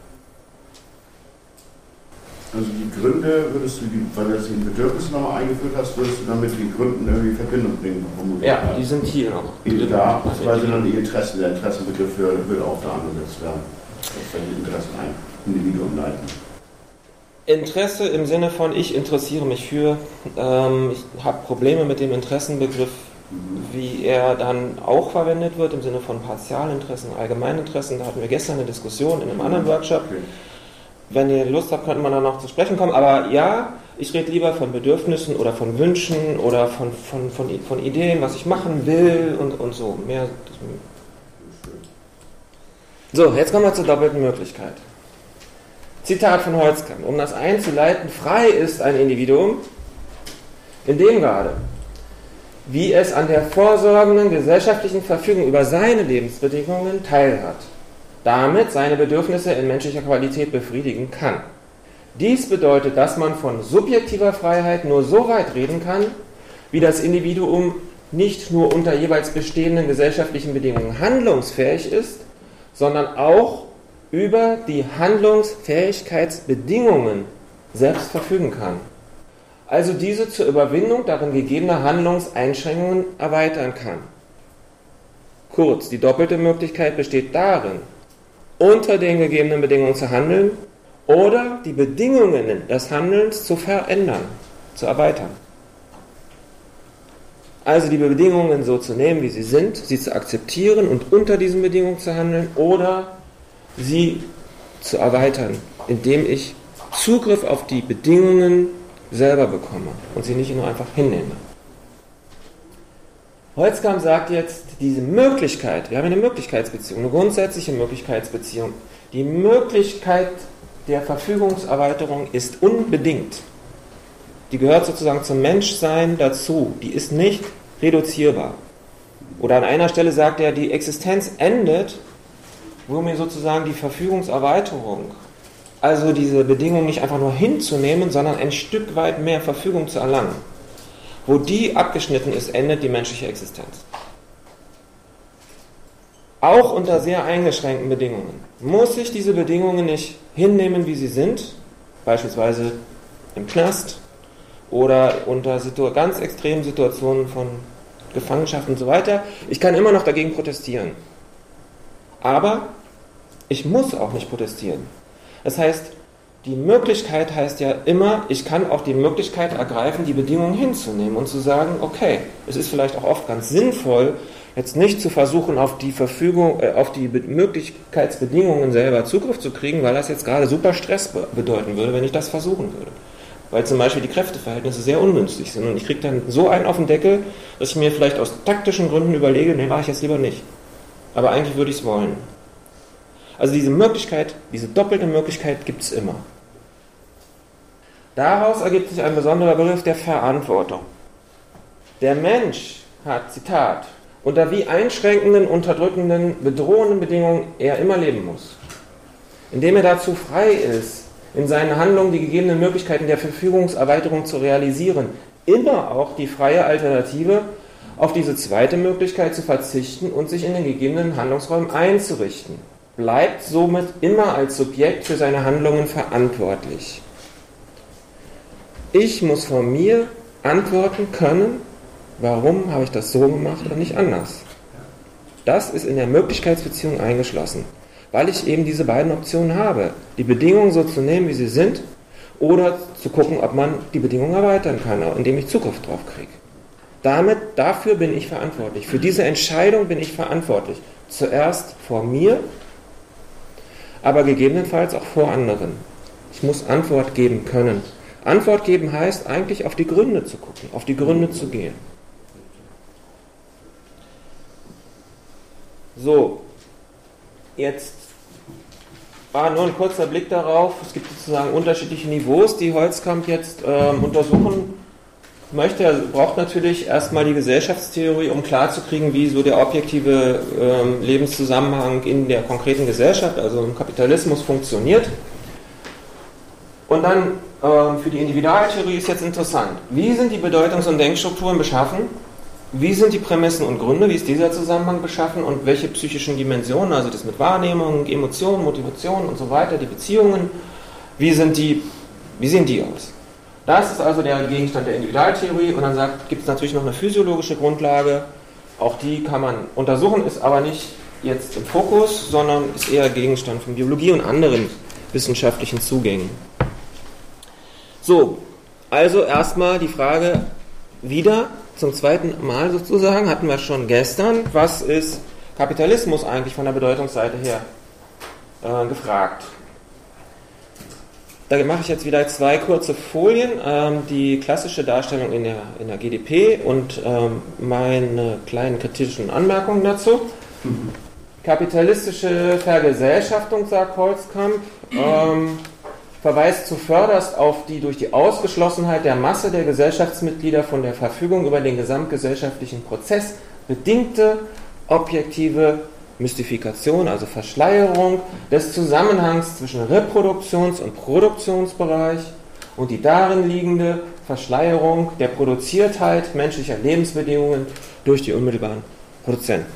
Also die Gründe würdest du, weil du das in Bedürfnisse nochmal eingeführt hast, würdest du damit die Gründen irgendwie in Verbindung bringen? Ja, die sind hier noch. Die da, weil sind dann die Interessen, der Interessenbegriff würde auch da angesetzt werden. Das dann die Interessen ein Individuum leiten. Interesse im Sinne von ich interessiere mich für, ähm, ich habe Probleme mit dem Interessenbegriff, mhm. wie er dann auch verwendet wird, im Sinne von Partialinteressen, Allgemeininteressen. Da hatten wir gestern eine Diskussion in einem anderen Workshop. Okay. Wenn ihr Lust habt, könnte man da noch zu sprechen kommen. Aber ja, ich rede lieber von Bedürfnissen oder von Wünschen oder von, von, von, von Ideen, was ich machen will und, und so. Mehr. So, jetzt kommen wir zur doppelten Möglichkeit. Zitat von Holzkamp. Um das einzuleiten, frei ist ein Individuum, in dem gerade, wie es an der vorsorgenden gesellschaftlichen Verfügung über seine Lebensbedingungen teilhat, damit seine Bedürfnisse in menschlicher Qualität befriedigen kann. Dies bedeutet, dass man von subjektiver Freiheit nur so weit reden kann, wie das Individuum nicht nur unter jeweils bestehenden gesellschaftlichen Bedingungen handlungsfähig ist, sondern auch über die Handlungsfähigkeitsbedingungen selbst verfügen kann. Also diese zur Überwindung darin gegebener Handlungseinschränkungen erweitern kann. Kurz, die doppelte Möglichkeit besteht darin, unter den gegebenen Bedingungen zu handeln oder die Bedingungen des Handelns zu verändern, zu erweitern. Also die Bedingungen so zu nehmen, wie sie sind, sie zu akzeptieren und unter diesen Bedingungen zu handeln oder sie zu erweitern, indem ich Zugriff auf die Bedingungen selber bekomme und sie nicht nur einfach hinnehme. Holzkamp sagt jetzt, diese Möglichkeit, wir haben eine Möglichkeitsbeziehung, eine grundsätzliche Möglichkeitsbeziehung. Die Möglichkeit der Verfügungserweiterung ist unbedingt. Die gehört sozusagen zum Menschsein dazu. Die ist nicht reduzierbar. Oder an einer Stelle sagt er, die Existenz endet, wo mir sozusagen die Verfügungserweiterung, also diese Bedingung nicht einfach nur hinzunehmen, sondern ein Stück weit mehr Verfügung zu erlangen. Wo die abgeschnitten ist, endet die menschliche Existenz. Auch unter sehr eingeschränkten Bedingungen. Muss ich diese Bedingungen nicht hinnehmen, wie sie sind, beispielsweise im Knast oder unter situ- ganz extremen Situationen von Gefangenschaft und so weiter. Ich kann immer noch dagegen protestieren. Aber ich muss auch nicht protestieren. Das heißt, die Möglichkeit heißt ja immer, ich kann auch die Möglichkeit ergreifen, die Bedingungen hinzunehmen und zu sagen, okay, es ist vielleicht auch oft ganz sinnvoll, jetzt nicht zu versuchen, auf die Verfügung, äh, auf die Be- Möglichkeitsbedingungen selber Zugriff zu kriegen, weil das jetzt gerade super Stress be- bedeuten würde, wenn ich das versuchen würde. Weil zum Beispiel die Kräfteverhältnisse sehr ungünstig sind und ich kriege dann so einen auf den Deckel, dass ich mir vielleicht aus taktischen Gründen überlege, nee, mache ich jetzt lieber nicht. Aber eigentlich würde ich es wollen. Also diese Möglichkeit, diese doppelte Möglichkeit gibt es immer. Daraus ergibt sich ein besonderer Begriff der Verantwortung. Der Mensch hat, Zitat, unter wie einschränkenden, unterdrückenden, bedrohenden Bedingungen er immer leben muss. Indem er dazu frei ist, in seinen Handlungen die gegebenen Möglichkeiten der Verfügungserweiterung zu realisieren, immer auch die freie Alternative, auf diese zweite Möglichkeit zu verzichten und sich in den gegebenen Handlungsräumen einzurichten, bleibt somit immer als Subjekt für seine Handlungen verantwortlich. Ich muss von mir antworten können, warum habe ich das so gemacht und nicht anders. Das ist in der Möglichkeitsbeziehung eingeschlossen, weil ich eben diese beiden Optionen habe, die Bedingungen so zu nehmen, wie sie sind, oder zu gucken, ob man die Bedingungen erweitern kann, indem ich Zugriff drauf kriege. Damit, dafür bin ich verantwortlich. Für diese Entscheidung bin ich verantwortlich. Zuerst vor mir, aber gegebenenfalls auch vor anderen. Ich muss Antwort geben können. Antwort geben heißt eigentlich auf die Gründe zu gucken, auf die Gründe zu gehen. So, jetzt war nur ein kurzer Blick darauf. Es gibt sozusagen unterschiedliche Niveaus, die Holzkamp jetzt ähm, untersuchen möchte. Er braucht natürlich erstmal die Gesellschaftstheorie, um klarzukriegen, wie so der objektive ähm, Lebenszusammenhang in der konkreten Gesellschaft, also im Kapitalismus, funktioniert. Und dann ähm, für die Individualtheorie ist jetzt interessant. Wie sind die Bedeutungs- und Denkstrukturen beschaffen? Wie sind die Prämissen und Gründe? Wie ist dieser Zusammenhang beschaffen? Und welche psychischen Dimensionen, also das mit Wahrnehmung, Emotionen, Motivation und so weiter, die Beziehungen, wie sind die, wie sehen die aus? Das ist also der Gegenstand der Individualtheorie. Und dann gibt es natürlich noch eine physiologische Grundlage. Auch die kann man untersuchen, ist aber nicht jetzt im Fokus, sondern ist eher Gegenstand von Biologie und anderen wissenschaftlichen Zugängen. So, also erstmal die Frage wieder, zum zweiten Mal sozusagen, hatten wir schon gestern, was ist Kapitalismus eigentlich von der Bedeutungsseite her äh, gefragt. Da mache ich jetzt wieder zwei kurze Folien, ähm, die klassische Darstellung in der, in der G D P und ähm, meine kleinen kritischen Anmerkungen dazu. Mhm. Kapitalistische Vergesellschaftung, sagt Holzkamp, ähm, verweist zuvörderst auf die durch die Ausgeschlossenheit der Masse der Gesellschaftsmitglieder von der Verfügung über den gesamtgesellschaftlichen Prozess bedingte objektive Mystifikation, also Verschleierung des Zusammenhangs zwischen Reproduktions- und Produktionsbereich und die darin liegende Verschleierung der Produziertheit menschlicher Lebensbedingungen durch die unmittelbaren Produzenten.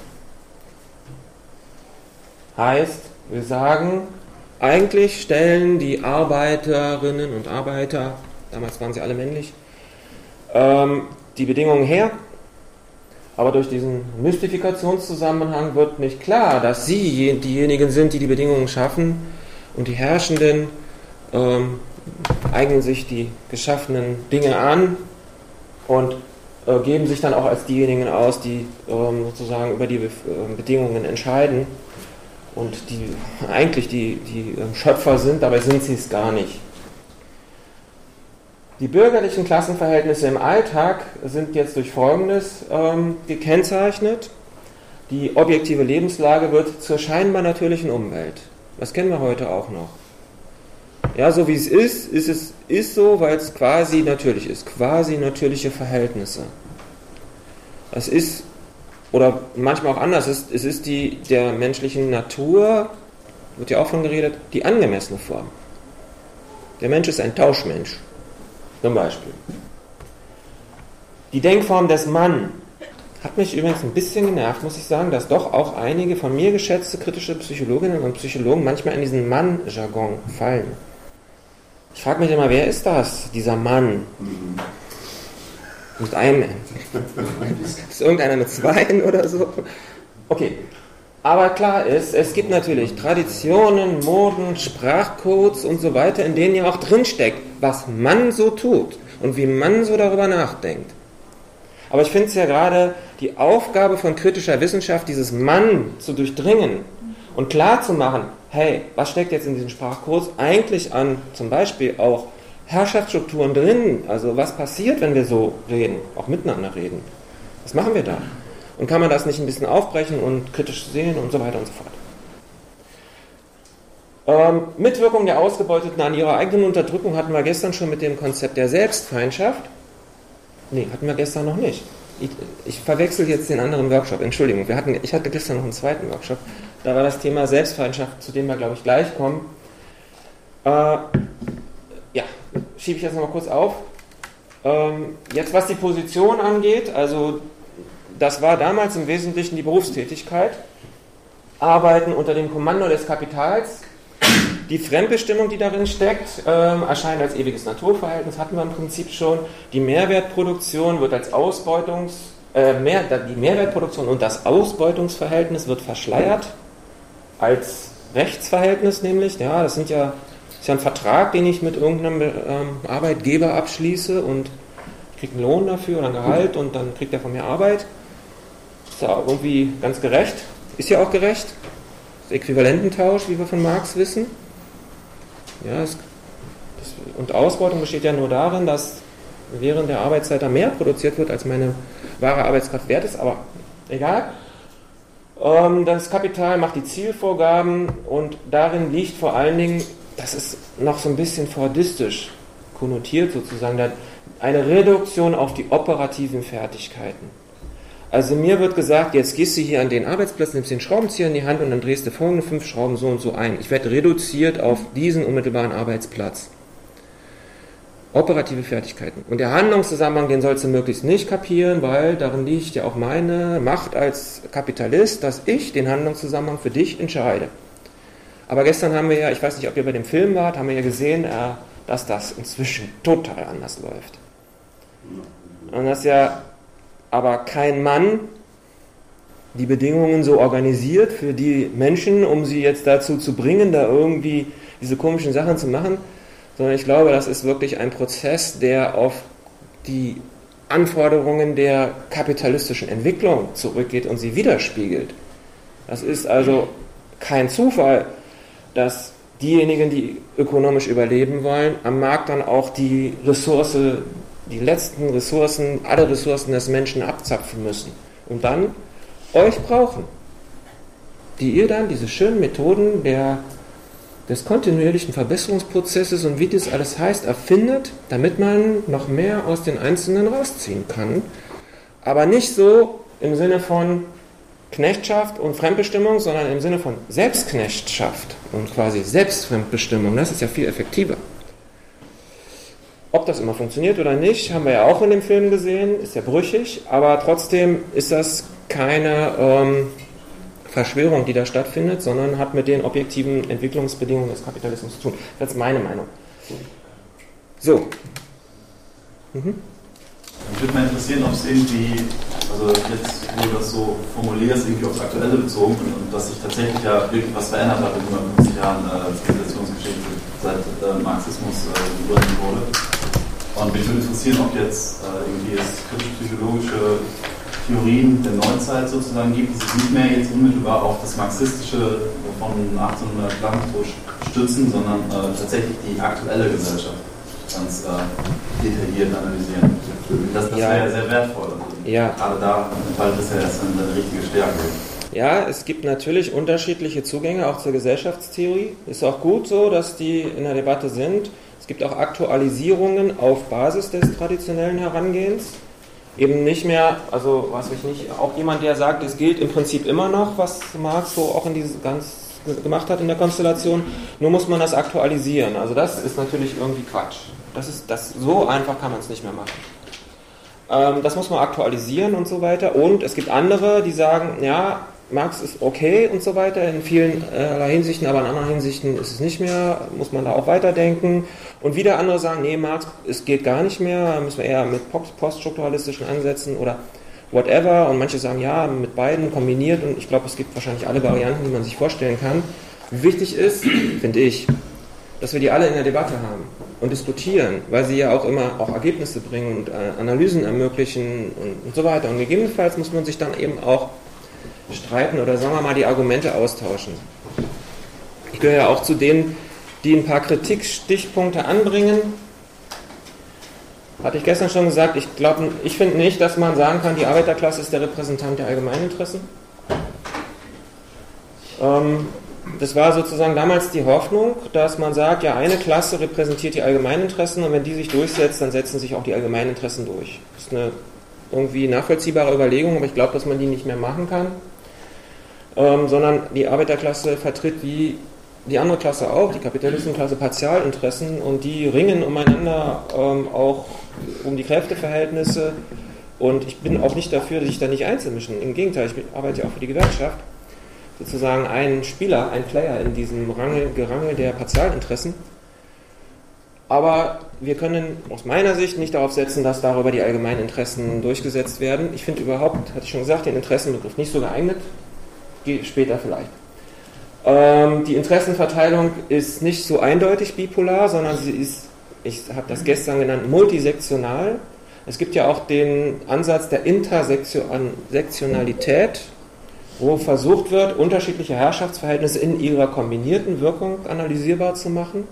Heißt, wir sagen, eigentlich stellen die Arbeiterinnen und Arbeiter, damals waren sie alle männlich, ähm, die Bedingungen her, aber durch diesen Mystifikationszusammenhang wird nicht klar, dass sie diejenigen sind, die die Bedingungen schaffen und die Herrschenden ähm, eignen sich die geschaffenen Dinge an und äh, geben sich dann auch als diejenigen aus, die ähm, sozusagen über die Be- äh, Bedingungen entscheiden. Und die eigentlich die, die Schöpfer sind, dabei sind sie es gar nicht. Die bürgerlichen Klassenverhältnisse im Alltag sind jetzt durch Folgendes ähm, gekennzeichnet. Die objektive Lebenslage wird zur scheinbar natürlichen Umwelt. Das kennen wir heute auch noch. Ja, so wie es ist, ist es ist so, weil es quasi natürlich ist. Quasi natürliche Verhältnisse. Das ist oder manchmal auch anders, es ist, es ist die der menschlichen Natur, wird ja auch von geredet, die angemessene Form. Der Mensch ist ein Tauschmensch, zum Beispiel. Die Denkform des Mann hat mich übrigens ein bisschen genervt, muss ich sagen, dass doch auch einige von mir geschätzte kritische Psychologinnen und Psychologen manchmal in diesen Mann-Jargon fallen. Ich frage mich immer, wer ist das, dieser Mann? Mit einem. Ist irgendeiner mit zweien oder so? Okay. Aber klar ist, es gibt natürlich Traditionen, Moden, Sprachcodes und so weiter, in denen ja auch drinsteckt, was man so tut und wie man so darüber nachdenkt. Aber ich finde es ja gerade die Aufgabe von kritischer Wissenschaft, dieses Mann zu durchdringen und klar zu machen, hey, was steckt jetzt in diesen Sprachcodes eigentlich an, zum Beispiel auch Herrschaftsstrukturen drin, also was passiert, wenn wir so reden, auch miteinander reden. Was machen wir da? Und kann man das nicht ein bisschen aufbrechen und kritisch sehen und so weiter und so fort. Ähm, Mitwirkung der Ausgebeuteten an ihrer eigenen Unterdrückung hatten wir gestern schon mit dem Konzept der Selbstfeindschaft. Nee, hatten wir gestern noch nicht. Ich, ich verwechsel jetzt den anderen Workshop, Entschuldigung. Wir hatten, ich hatte gestern noch einen zweiten Workshop. Da war das Thema Selbstfeindschaft, zu dem wir, glaube ich, gleich kommen. Äh, ja, schiebe ich jetzt noch mal kurz auf. Ähm, jetzt, was die Position angeht, also das war damals im Wesentlichen die Berufstätigkeit. Arbeiten unter dem Kommando des Kapitals. Die Fremdbestimmung, die darin steckt, ähm, erscheint als ewiges Naturverhältnis, hatten wir im Prinzip schon. Die Mehrwertproduktion wird als Ausbeutungs... Äh, mehr, die Mehrwertproduktion und das Ausbeutungsverhältnis wird verschleiert als Rechtsverhältnis nämlich. Ja, das sind ja, ist ja ein Vertrag, den ich mit irgendeinem ähm, Arbeitgeber abschließe und kriege einen Lohn dafür oder ein Gehalt und dann kriegt er von mir Arbeit. Ist ja irgendwie ganz gerecht. Ist ja auch gerecht. Das Äquivalententausch, wie wir von Marx wissen. Ja, es, das, und Ausbeutung besteht ja nur darin, dass während der Arbeitszeit da mehr produziert wird, als meine wahre Arbeitskraft wert ist, aber egal. Ähm, das Kapital macht die Zielvorgaben und darin liegt vor allen Dingen, das ist noch so ein bisschen fordistisch konnotiert sozusagen, eine Reduktion auf die operativen Fertigkeiten. Also mir wird gesagt, jetzt gehst du hier an den Arbeitsplatz, nimmst den Schraubenzieher in die Hand und dann drehst du folgende fünf Schrauben so und so ein. Ich werde reduziert auf diesen unmittelbaren Arbeitsplatz. Operative Fertigkeiten. Und der Handlungszusammenhang, den sollst du möglichst nicht kapieren, weil darin liegt ja auch meine Macht als Kapitalist, dass ich den Handlungszusammenhang für dich entscheide. Aber gestern haben wir ja, ich weiß nicht, ob ihr bei dem Film wart, haben wir ja gesehen, dass das inzwischen total anders läuft. Und dass ja aber kein Mann die Bedingungen so organisiert für die Menschen, um sie jetzt dazu zu bringen, da irgendwie diese komischen Sachen zu machen, sondern ich glaube, das ist wirklich ein Prozess, der auf die Anforderungen der kapitalistischen Entwicklung zurückgeht und sie widerspiegelt. Das ist also kein Zufall, dass diejenigen, die ökonomisch überleben wollen, am Markt dann auch die Ressource, die letzten Ressourcen, alle Ressourcen des Menschen abzapfen müssen und dann euch brauchen, die ihr dann diese schönen Methoden der, des kontinuierlichen Verbesserungsprozesses und wie das alles heißt, erfindet, damit man noch mehr aus den Einzelnen rausziehen kann. Aber nicht so im Sinne von Knechtschaft und Fremdbestimmung, sondern im Sinne von Selbstknechtschaft und quasi Selbstfremdbestimmung. Das ist ja viel effektiver. Ob das immer funktioniert oder nicht, haben wir ja auch in dem Film gesehen, ist ja brüchig, aber trotzdem ist das keine ähm, Verschwörung, die da stattfindet, sondern hat mit den objektiven Entwicklungsbedingungen des Kapitalismus zu tun. Das ist meine Meinung. So. Mhm. Mich würde mal interessieren, ob es irgendwie, also jetzt, wo du das so formulierst, irgendwie aufs Aktuelle bezogen und, und dass sich tatsächlich ja irgendwas verändert hat in hundertfünfzig Jahren äh, Zivilisationsgeschichte, seit äh, Marxismus äh, gegründet wurde. Und mich würde interessieren, ob jetzt äh, irgendwie es kritisch-psychologische Theorien der Neuzeit sozusagen gibt, die sich nicht mehr jetzt unmittelbar auf das Marxistische von achtzehnhundert lang so stützen, sondern äh, tatsächlich die aktuelle Gesellschaft ganz äh, detailliert analysieren. Das, das ja. wäre sehr wertvoll. Also ja. Gerade da entfaltet es ja erst eine richtige Stärke. Ja, es gibt natürlich unterschiedliche Zugänge auch zur Gesellschaftstheorie. Ist auch gut so, dass die in der Debatte sind. Es gibt auch Aktualisierungen auf Basis des traditionellen Herangehens. Eben nicht mehr, also weiß ich nicht, auch jemand, der sagt, es gilt im Prinzip immer noch, was Marx so auch in diese ganz gemacht hat in der Konstellation, nur muss man das aktualisieren. Also das ist natürlich irgendwie Quatsch. Das ist, das, so einfach kann man es nicht mehr machen. Ähm, das muss man aktualisieren und so weiter. Und es gibt andere, die sagen, ja, Marx ist okay und so weiter, in vielen äh, Hinsichten, aber in anderen Hinsichten ist es nicht mehr, muss man da auch weiterdenken. Und wieder andere sagen, nee, Marx, es geht gar nicht mehr, müssen wir eher mit poststrukturalistischen Ansätzen oder whatever. Und manche sagen, ja, mit beiden kombiniert. Und ich glaube, es gibt wahrscheinlich alle Varianten, die man sich vorstellen kann. Wichtig ist, finde ich, dass wir die alle in der Debatte haben und diskutieren, weil sie ja auch immer auch Ergebnisse bringen und äh, Analysen ermöglichen und, und so weiter. Und gegebenenfalls muss man sich dann eben auch streiten oder sagen wir mal die Argumente austauschen. Ich gehöre ja auch zu denen, die ein paar Kritikstichpunkte anbringen. Hatte ich gestern schon gesagt, ich glaube, ich finde nicht, dass man sagen kann, die Arbeiterklasse ist der Repräsentant der Allgemeininteressen. Ähm, das war sozusagen damals die Hoffnung, dass man sagt, ja, eine Klasse repräsentiert die Allgemeininteressen und wenn die sich durchsetzt, dann setzen sich auch die Allgemeininteressen durch. Das ist eine irgendwie nachvollziehbare Überlegung, aber ich glaube, dass man die nicht mehr machen kann, ähm, sondern die Arbeiterklasse vertritt wie die andere Klasse auch, die Kapitalistenklasse, Partialinteressen und die ringen umeinander ähm, auch um die Kräfteverhältnisse und ich bin auch nicht dafür, sich da nicht einzumischen. Im Gegenteil, ich arbeite ja auch für die Gewerkschaft, sozusagen ein Spieler, ein Player in diesem Rangel, Gerangel der Partialinteressen. Aber wir können aus meiner Sicht nicht darauf setzen, dass darüber die allgemeinen Interessen durchgesetzt werden. Ich finde überhaupt, hatte ich schon gesagt, den Interessenbegriff nicht so geeignet. Später vielleicht. Ähm, die Interessenverteilung ist nicht so eindeutig bipolar, sondern sie ist, ich habe das gestern genannt, multisektional. Es gibt ja auch den Ansatz der Intersektionalität, wo versucht wird, unterschiedliche Herrschaftsverhältnisse in ihrer kombinierten Wirkung analysierbar zu machen.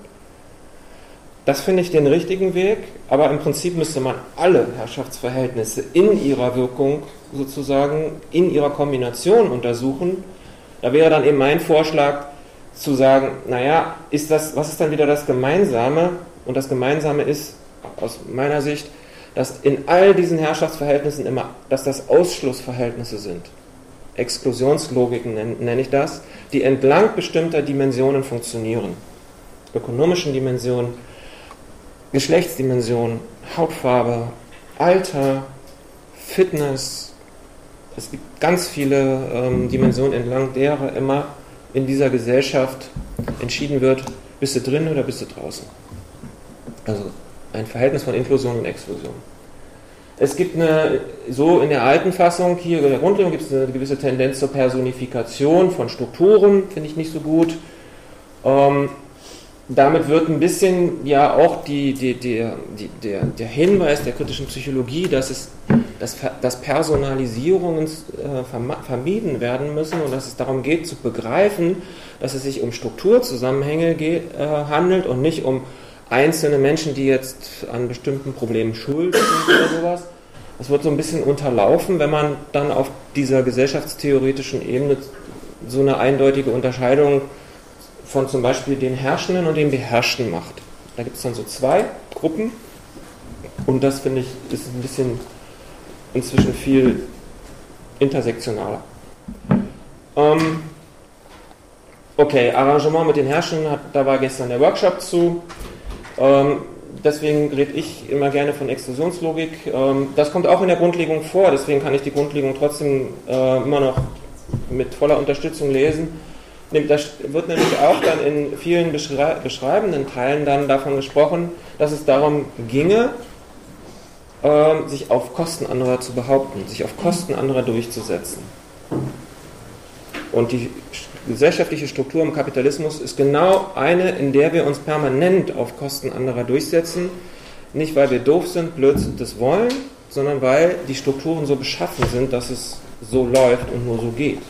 Das finde ich den richtigen Weg, aber im Prinzip müsste man alle Herrschaftsverhältnisse in ihrer Wirkung sozusagen, in ihrer Kombination untersuchen. Da wäre dann eben mein Vorschlag zu sagen, naja, ist das, was ist dann wieder das Gemeinsame? Und das Gemeinsame ist aus meiner Sicht, dass in all diesen Herrschaftsverhältnissen immer, dass das Ausschlussverhältnisse sind. Exklusionslogiken nenne ich das, die entlang bestimmter Dimensionen funktionieren. Ökonomischen Dimensionen, Geschlechtsdimensionen, Hautfarbe, Alter, Fitness. Es gibt ganz viele ähm, Dimensionen, entlang derer immer in dieser Gesellschaft entschieden wird, bist du drin oder bist du draußen. Also ein Verhältnis von Inklusion und Exklusion. Es gibt eine, so in der alten Fassung, hier in der Grundlegung gibt es eine gewisse Tendenz zur Personifikation von Strukturen, finde ich nicht so gut. Ähm, damit wird ein bisschen ja auch die, die, die, die, der, der Hinweis der kritischen Psychologie, dass, es, dass, dass Personalisierungen äh, vermieden werden müssen und dass es darum geht zu begreifen, dass es sich um Strukturzusammenhänge geht, äh, handelt und nicht um einzelne Menschen, die jetzt an bestimmten Problemen schuld sind oder sowas. Das wird so ein bisschen unterlaufen, wenn man dann auf dieser gesellschaftstheoretischen Ebene so eine eindeutige Unterscheidung von zum Beispiel den Herrschenden und den Beherrschten macht. Da gibt es dann so zwei Gruppen und das finde ich ist ein bisschen inzwischen viel intersektionaler. Ähm, okay, Arrangement mit den Herrschenden, hat, da war gestern der Workshop zu. Ähm, deswegen rede ich immer gerne von Exklusionslogik. Ähm, das kommt auch in der Grundlegung vor, deswegen kann ich die Grundlegung trotzdem äh, immer noch mit voller Unterstützung lesen. Da wird nämlich auch dann in vielen beschrei- beschreibenden Teilen dann davon gesprochen, dass es darum ginge, äh, sich auf Kosten anderer zu behaupten, sich auf Kosten anderer durchzusetzen. Und die gesellschaftliche Struktur im Kapitalismus ist genau eine, in der wir uns permanent auf Kosten anderer durchsetzen. Nicht, weil wir doof sind, blöd sind, das wollen, sondern weil die Strukturen so beschaffen sind, dass es so läuft und nur so geht.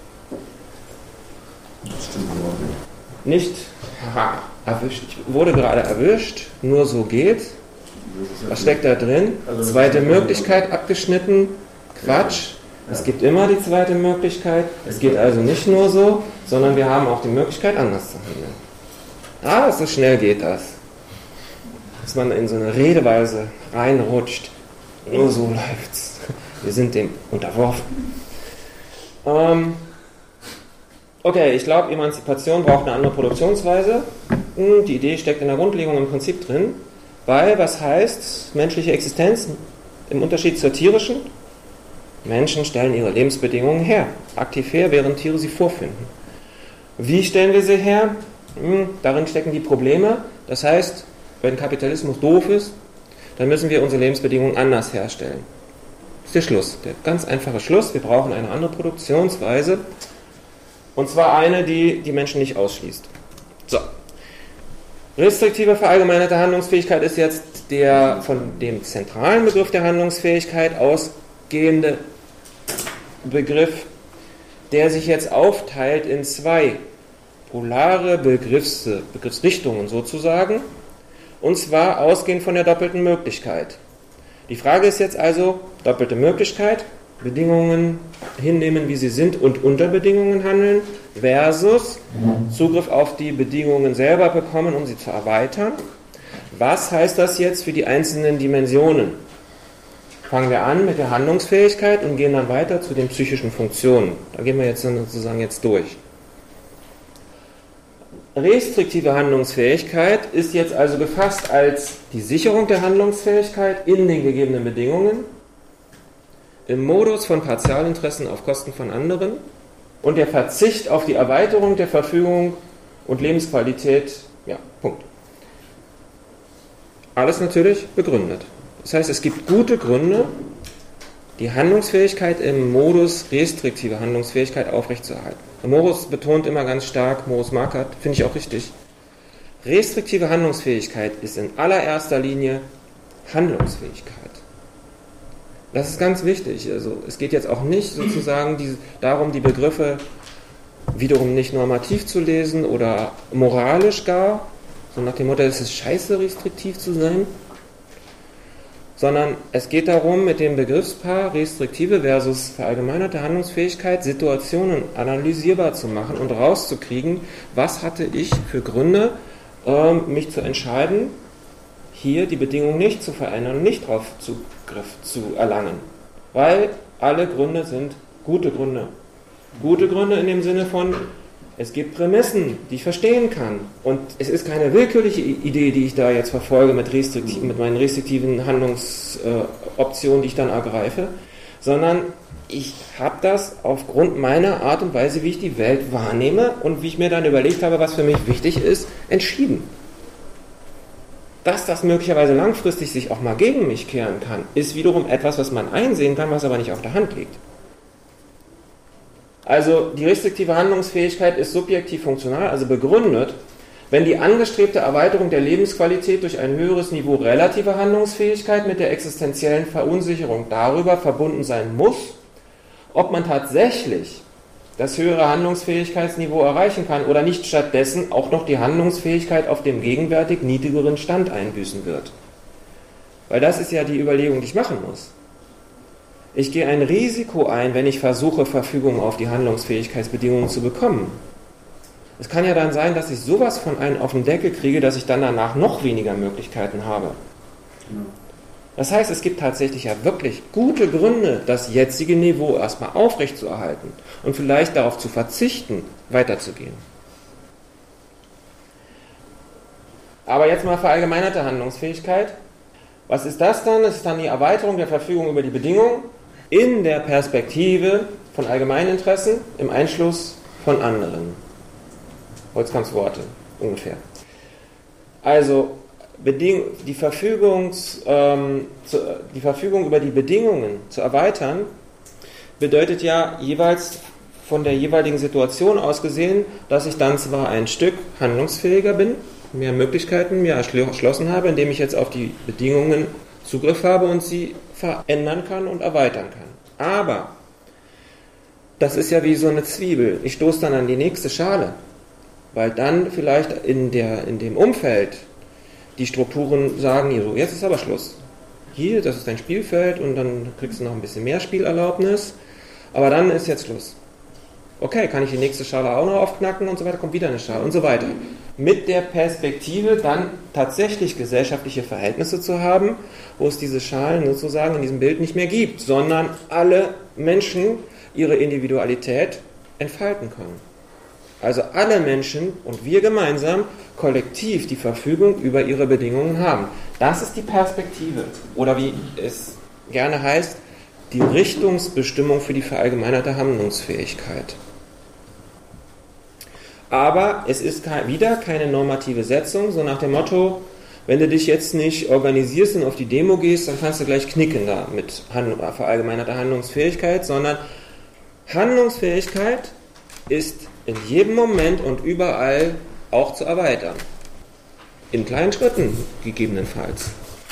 Das stimmt aber nicht. Nicht, haha, erwischt. Ich wurde gerade erwischt, nur so geht. Was steckt da drin? Zweite Möglichkeit, abgeschnitten, Quatsch. Es gibt immer die zweite Möglichkeit. Es geht also nicht nur so, sondern wir haben auch die Möglichkeit, anders zu handeln. Ah, so schnell geht das. Dass man in so eine Redeweise reinrutscht. Nur so läuft's. Wir sind dem unterworfen. Ähm, okay, ich glaube, Emanzipation braucht eine andere Produktionsweise. Die Idee steckt in der Grundlegung im Prinzip drin. Weil, was heißt menschliche Existenz im Unterschied zur tierischen? Menschen stellen ihre Lebensbedingungen her, aktiv her, während Tiere sie vorfinden. Wie stellen wir sie her? Hm, darin stecken die Probleme. Das heißt, wenn Kapitalismus doof ist, dann müssen wir unsere Lebensbedingungen anders herstellen. Das ist der Schluss, der ganz einfache Schluss. Wir brauchen eine andere Produktionsweise. Und zwar eine, die die Menschen nicht ausschließt. So. Restriktive verallgemeinerte Handlungsfähigkeit ist jetzt der von dem zentralen Begriff der Handlungsfähigkeit ausgehende Begriff, der sich jetzt aufteilt in zwei polare Begriffs, Begriffsrichtungen sozusagen, und zwar ausgehend von der doppelten Möglichkeit. Die Frage ist jetzt also, doppelte Möglichkeit, Bedingungen hinnehmen, wie sie sind und unter Bedingungen handeln, versus Zugriff auf die Bedingungen selber bekommen, um sie zu erweitern. Was heißt das jetzt für die einzelnen Dimensionen? Fangen wir an mit der Handlungsfähigkeit und gehen dann weiter zu den psychischen Funktionen. Da gehen wir jetzt sozusagen jetzt durch. Restriktive Handlungsfähigkeit ist jetzt also gefasst als die Sicherung der Handlungsfähigkeit in den gegebenen Bedingungen, im Modus von Partialinteressen auf Kosten von anderen und der Verzicht auf die Erweiterung der Verfügung und Lebensqualität, ja, Punkt. Alles natürlich begründet. Das heißt, es gibt gute Gründe, die Handlungsfähigkeit im Modus restriktive Handlungsfähigkeit aufrechtzuerhalten. Morus betont immer ganz stark, Morus Marquardt, finde ich auch richtig, restriktive Handlungsfähigkeit ist in allererster Linie Handlungsfähigkeit. Das ist ganz wichtig. Also es geht jetzt auch nicht sozusagen die, darum, die Begriffe wiederum nicht normativ zu lesen oder moralisch gar, so nach dem Motto, es ist scheiße, restriktiv zu sein, sondern es geht darum, mit dem Begriffspaar restriktive versus verallgemeinerte Handlungsfähigkeit Situationen analysierbar zu machen und rauszukriegen, was hatte ich für Gründe, mich zu entscheiden, hier die Bedingungen nicht zu verändern und nicht darauf Zugriff zu erlangen. Weil alle Gründe sind gute Gründe. Gute Gründe in dem Sinne von, es gibt Prämissen, die ich verstehen kann. Und es ist keine willkürliche Idee, die ich da jetzt verfolge mit, restriktiv, mit meinen restriktiven Handlungsoptionen, die ich dann ergreife, sondern ich habe das aufgrund meiner Art und Weise, wie ich die Welt wahrnehme und wie ich mir dann überlegt habe, was für mich wichtig ist, entschieden. Dass das möglicherweise langfristig sich auch mal gegen mich kehren kann, ist wiederum etwas, was man einsehen kann, was aber nicht auf der Hand liegt. Also die restriktive Handlungsfähigkeit ist subjektiv funktional, also begründet, wenn die angestrebte Erweiterung der Lebensqualität durch ein höheres Niveau relativer Handlungsfähigkeit mit der existenziellen Verunsicherung darüber verbunden sein muss, ob man tatsächlich das höhere Handlungsfähigkeitsniveau erreichen kann oder nicht stattdessen auch noch die Handlungsfähigkeit auf dem gegenwärtig niedrigeren Stand einbüßen wird. Weil das ist ja die Überlegung, die ich machen muss. Ich gehe ein Risiko ein, wenn ich versuche, Verfügung auf die Handlungsfähigkeitsbedingungen zu bekommen. Es kann ja dann sein, dass ich sowas von einem auf den Deckel kriege, dass ich dann danach noch weniger Möglichkeiten habe. Das heißt, es gibt tatsächlich ja wirklich gute Gründe, das jetzige Niveau erstmal aufrechtzuerhalten und vielleicht darauf zu verzichten, weiterzugehen. Aber jetzt mal verallgemeinerte Handlungsfähigkeit. Was ist das dann? Das ist dann die Erweiterung der Verfügung über die Bedingungen in der Perspektive von Allgemeininteressen im Einschluss von anderen. Holzkampfworte, ungefähr. Also Beding- die, Verfügungs, ähm, zu, die Verfügung über die Bedingungen zu erweitern, bedeutet ja jeweils von der jeweiligen Situation aus gesehen, dass ich dann zwar ein Stück handlungsfähiger bin, mehr Möglichkeiten mir erschlossen habe, indem ich jetzt auf die Bedingungen Zugriff habe und sie verändern kann und erweitern kann. Aber das ist ja wie so eine Zwiebel. Ich stoße dann an die nächste Schale, weil dann vielleicht in, der, in dem Umfeld die Strukturen sagen, so, jetzt ist aber Schluss. Hier, das ist dein Spielfeld und dann kriegst du noch ein bisschen mehr Spielerlaubnis, aber dann ist jetzt Schluss. Okay, kann ich die nächste Schale auch noch aufknacken und so weiter, kommt wieder eine Schale und so weiter. Mit der Perspektive dann tatsächlich gesellschaftliche Verhältnisse zu haben, wo es diese Schalen sozusagen in diesem Bild nicht mehr gibt, sondern alle Menschen ihre Individualität entfalten können. Also alle Menschen und wir gemeinsam kollektiv die Verfügung über ihre Bedingungen haben. Das ist die Perspektive oder wie es gerne heißt, die Richtungsbestimmung für die verallgemeinerte Handlungsfähigkeit. Aber es ist wieder keine normative Setzung, so nach dem Motto, wenn du dich jetzt nicht organisierst und auf die Demo gehst, dann kannst du gleich knicken da mit Handlung, verallgemeinerter Handlungsfähigkeit, sondern Handlungsfähigkeit ist in jedem Moment und überall auch zu erweitern. In kleinen Schritten gegebenenfalls.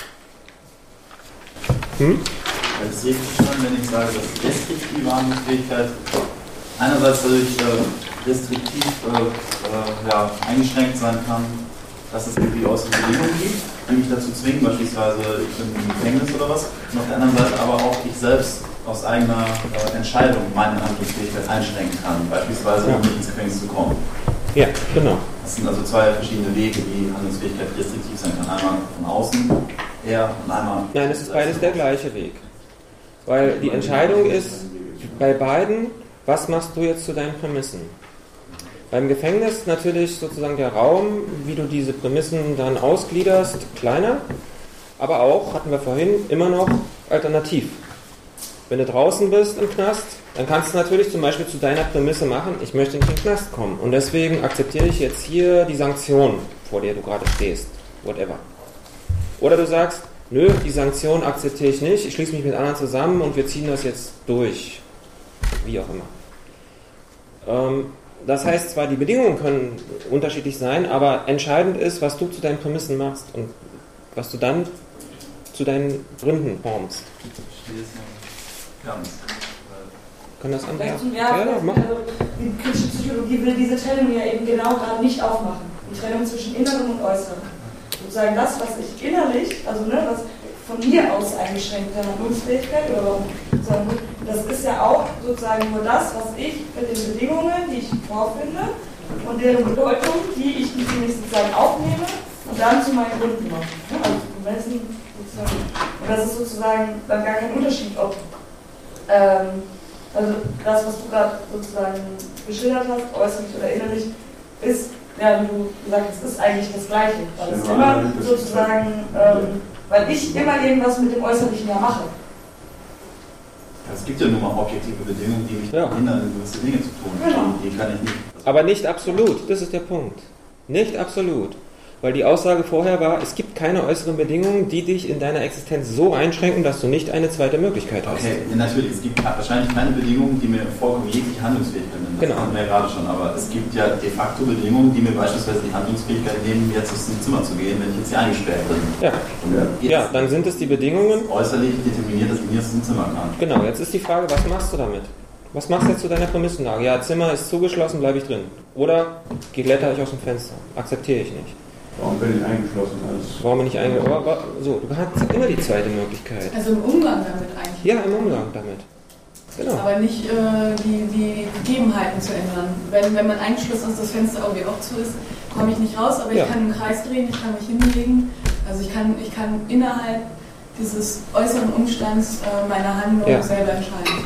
Hm? Das sehe ich schon, wenn ich sage, dass restriktive Handlungsfähigkeit einerseits dadurch äh, restriktiv äh, äh, ja, eingeschränkt sein kann, dass es irgendwie äußere Bedingungen gibt, die mich dazu zwingen, beispielsweise ich bin im Gefängnis oder was, und auf der anderen Seite aber auch ich selbst aus eigener äh, Entscheidung meine Handlungsfähigkeit einschränken kann, beispielsweise um nicht ins Gefängnis zu kommen. Ja, genau. Das sind also zwei verschiedene Wege, wie Handlungsfähigkeit restriktiv sein kann. Einmal von außen her und einmal... Nein, es ist beides der gleiche Weg. Weil die Entscheidung ist bei beiden, was machst du jetzt zu deinen Prämissen? Beim Gefängnis natürlich sozusagen der Raum, wie du diese Prämissen dann ausgliederst, kleiner, aber auch, hatten wir vorhin, immer noch alternativ. Wenn du draußen bist im Knast, dann kannst du natürlich zum Beispiel zu deiner Prämisse machen, ich möchte nicht in den Knast kommen und deswegen akzeptiere ich jetzt hier die Sanktion, vor der du gerade stehst, whatever. Oder du sagst, nö, die Sanktion akzeptiere ich nicht, ich schließe mich mit anderen zusammen und wir ziehen das jetzt durch, wie auch immer. Ähm, Das heißt zwar, die Bedingungen können unterschiedlich sein, aber entscheidend ist, was du zu deinen Prämissen machst und was du dann zu deinen Gründen formst. Kann das andere? Ja, ja, ja, machen. Die kritische Psychologie will diese Trennung ja eben genau gerade nicht aufmachen. Die Trennung zwischen Innerem und Äußerem. Sozusagen das, was ich innerlich, also ne, was von mir aus eingeschränkte Handlungsfähigkeit, oder sozusagen, das ist ja auch sozusagen nur das, was ich mit den Bedingungen, die ich vorfinde und deren Bedeutung, die ich zunächst sozusagen aufnehme und dann zu meinen Gründen mache. Also messen, sozusagen. Und das ist sozusagen dann gar kein Unterschied, ob ähm, also das, was du gerade sozusagen geschildert hast, äußerlich oder innerlich, ist, ja, wie du gesagt hast, ist eigentlich das Gleiche. Weil es immer sozusagen ähm, weil ich immer irgendwas mit dem Äußerlichen ja mache. Es gibt ja nur mal objektive Bedingungen, die mich ja. hindern, gewisse Dinge zu tun. Genau. Die kann ich nicht. Aber nicht absolut, das ist der Punkt. Nicht absolut. Weil die Aussage vorher war, es gibt keine äußeren Bedingungen, die dich in deiner Existenz so einschränken, dass du nicht eine zweite Möglichkeit hast. Okay, ja, natürlich, es gibt wahrscheinlich keine Bedingungen, die mir vollkommen jegliche Handlungsfähigkeit nehmen. Das genau. hatten wir ja gerade schon, aber es gibt ja de facto Bedingungen, die mir beispielsweise die Handlungsfähigkeit nehmen, jetzt aus dem Zimmer zu gehen, wenn ich jetzt hier eingesperrt bin. Ja, ja dann sind es die Bedingungen. Äußerlich determiniert, dass ich mir aus dem Zimmer kann. Genau, jetzt ist die Frage, was machst du damit? Was machst du jetzt zu deiner Prämissenlage? Ja, Zimmer ist zugeschlossen, bleibe ich drin. Oder kletter ich aus dem Fenster? Akzeptiere ich nicht. Warum bin ich eingeschlossen? Als Warum bin ich eingeschlossen? So, du hast immer die zweite Möglichkeit. Also im Umgang damit eigentlich. Ja, im Umgang damit. Genau. Aber nicht äh, die, die Gegebenheiten zu ändern. Wenn, wenn man eingeschlossen ist, das Fenster irgendwie auch zu ist, komme ich nicht raus, aber ja. ich kann einen Kreis drehen, ich kann mich hinlegen. Also ich kann, ich kann innerhalb dieses äußeren Umstands äh, meine Handlung ja. selber entscheiden.